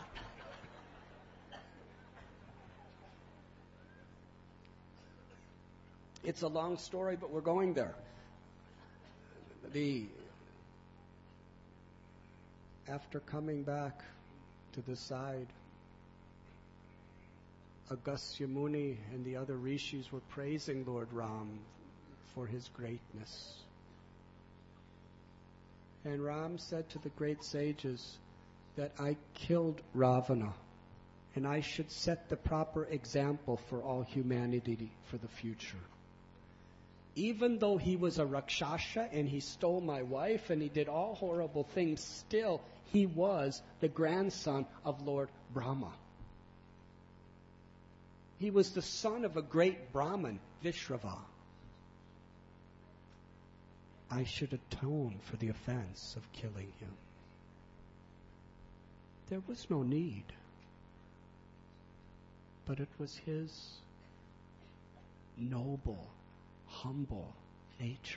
It's a long story, but we're going there. After coming back to the side, Agastya Muni and the other rishis were praising Lord Ram for his greatness. And Ram said to the great sages that I killed Ravana And I should set the proper example for all humanity for the future. Even though he was a Rakshasa and he stole my wife and he did all horrible things, still he was the grandson of Lord Brahma. He was the son of a great Brahmin, Vishrava. I should atone for the offense of killing him. There was no need. But it was his noble, humble nature.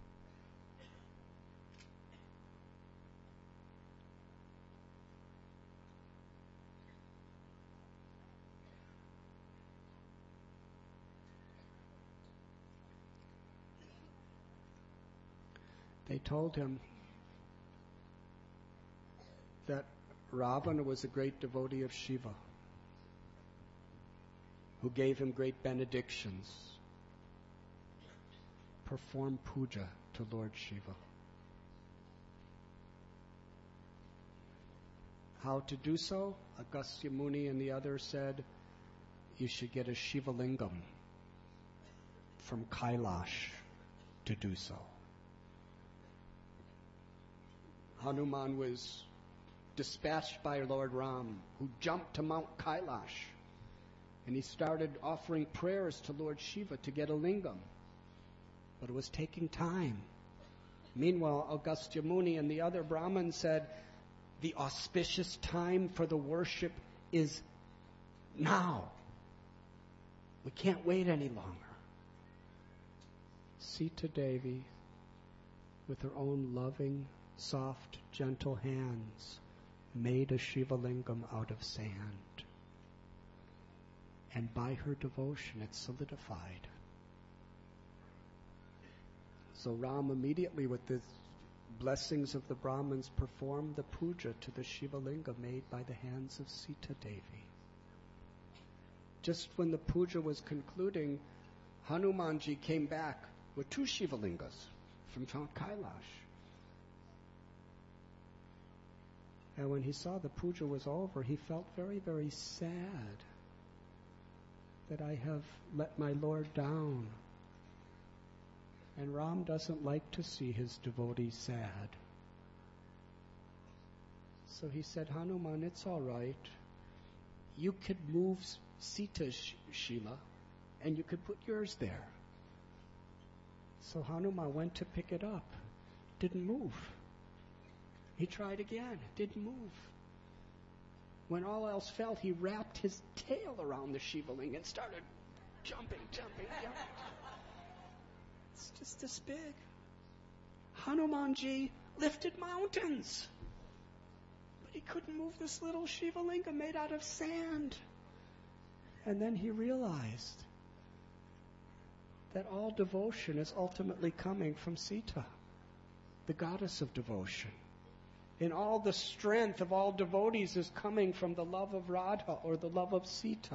They told him that Ravana was a great devotee of Shiva, who gave him great benedictions. Perform puja to Lord Shiva. How to do so? Agastya Muni and the others said, you should get a Shiva Lingam from Kailash to do so. Hanuman was dispatched by Lord Ram, who jumped to Mount Kailash. And he started offering prayers to Lord Shiva to get a lingam. But it was taking time. Meanwhile, Agastya Muni and the other Brahmins said, the auspicious time for the worship is now. We can't wait any longer. Sita Devi, with her own loving, soft, gentle hands, made a Shiva Lingam out of sand. And by her devotion, it solidified. So Ram immediately, with the blessings of the Brahmins, performed the puja to the Shiva Linga made by the hands of Sita Devi. Just when the puja was concluding, Hanumanji came back with 2 Shiva Lingas from Mount Kailash. And when he saw the puja was over, he felt very, very sad that I have let my Lord down. And Ram doesn't like to see his devotee sad. So he said, Hanuman, it's all right. You could move Sita's Shila, and you could put yours there. So Hanuman went to pick it up. Didn't move. He tried again. Didn't move. When all else failed, he wrapped his tail around the Shiva Linga and started jumping. It's just this big. Hanumanji lifted mountains. But he couldn't move this little Shiva Linga made out of sand. And then he realized that all devotion is ultimately coming from Sita, the goddess of devotion. And all the strength of all devotees is coming from the love of Radha or the love of Sita.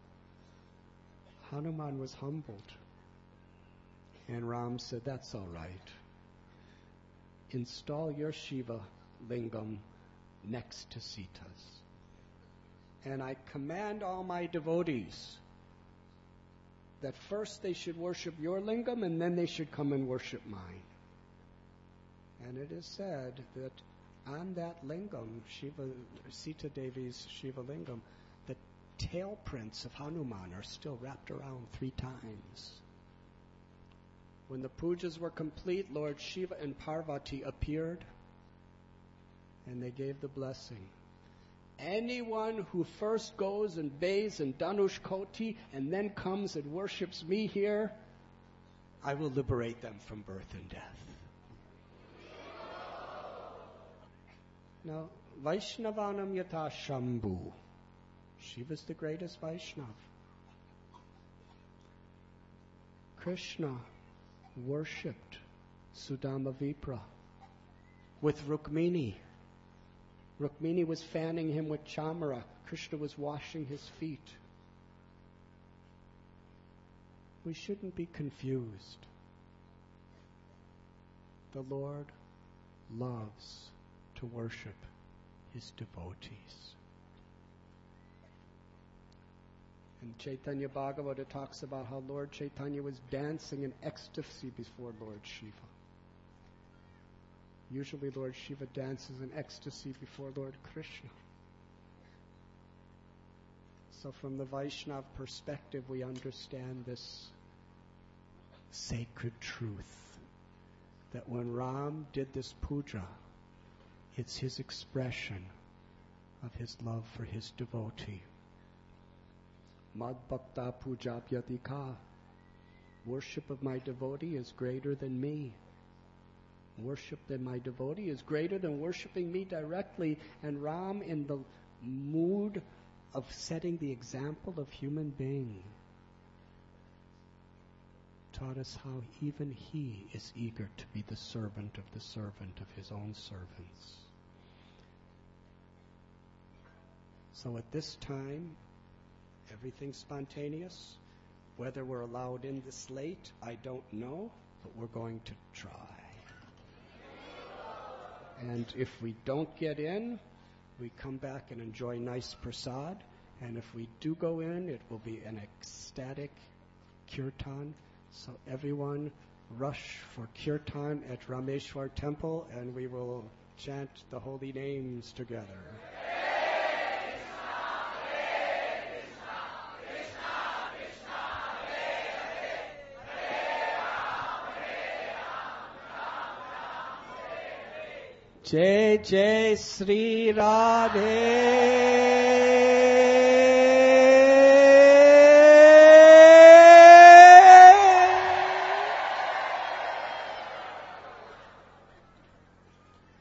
Hanuman was humbled. And Ram said, that's all right. Install your Shiva Lingam next to Sita's. And I command all my devotees that first they should worship your Lingam and then they should come and worship mine. And it is said that on that lingam, Sita Devi's Shiva Lingam, the tail prints of Hanuman are still wrapped around 3 times. When the pujas were complete, Lord Shiva and Parvati appeared and they gave the blessing. Anyone who first goes and bathes in Dhanushkoti and then comes and worships me here, I will liberate them from birth and death. Now, Vaishnavanam yata Shambhu. Shiva's the greatest Vaishnav. Krishna worshipped Sudama Vipra with Rukmini. Rukmini was fanning him with chamara. Krishna was washing his feet. We shouldn't be confused. The Lord loves to worship his devotees. And Chaitanya Bhagavata talks about how Lord Chaitanya was dancing in ecstasy before Lord Shiva. Usually Lord Shiva dances in ecstasy before Lord Krishna. So from the Vaishnava perspective, we understand this sacred truth that when Ram did this puja, it's his expression of his love for his devotee. Mad bhakta pujapyatika. Worship of my devotee is greater than me. Worship of my devotee is greater than worshiping me directly. And Ram, in the mood of setting the example of human being, taught us how even he is eager to be the servant of his own servants. So at this time, everything's spontaneous. Whether we're allowed in this late, I don't know, but we're going to try. And if we don't get in, we come back and enjoy nice prasad. And if we do go in, it will be an ecstatic kirtan. So everyone rush for kirtan at Rameshwar Temple, and we will chant the holy names together. Jai Jai Sri Radhe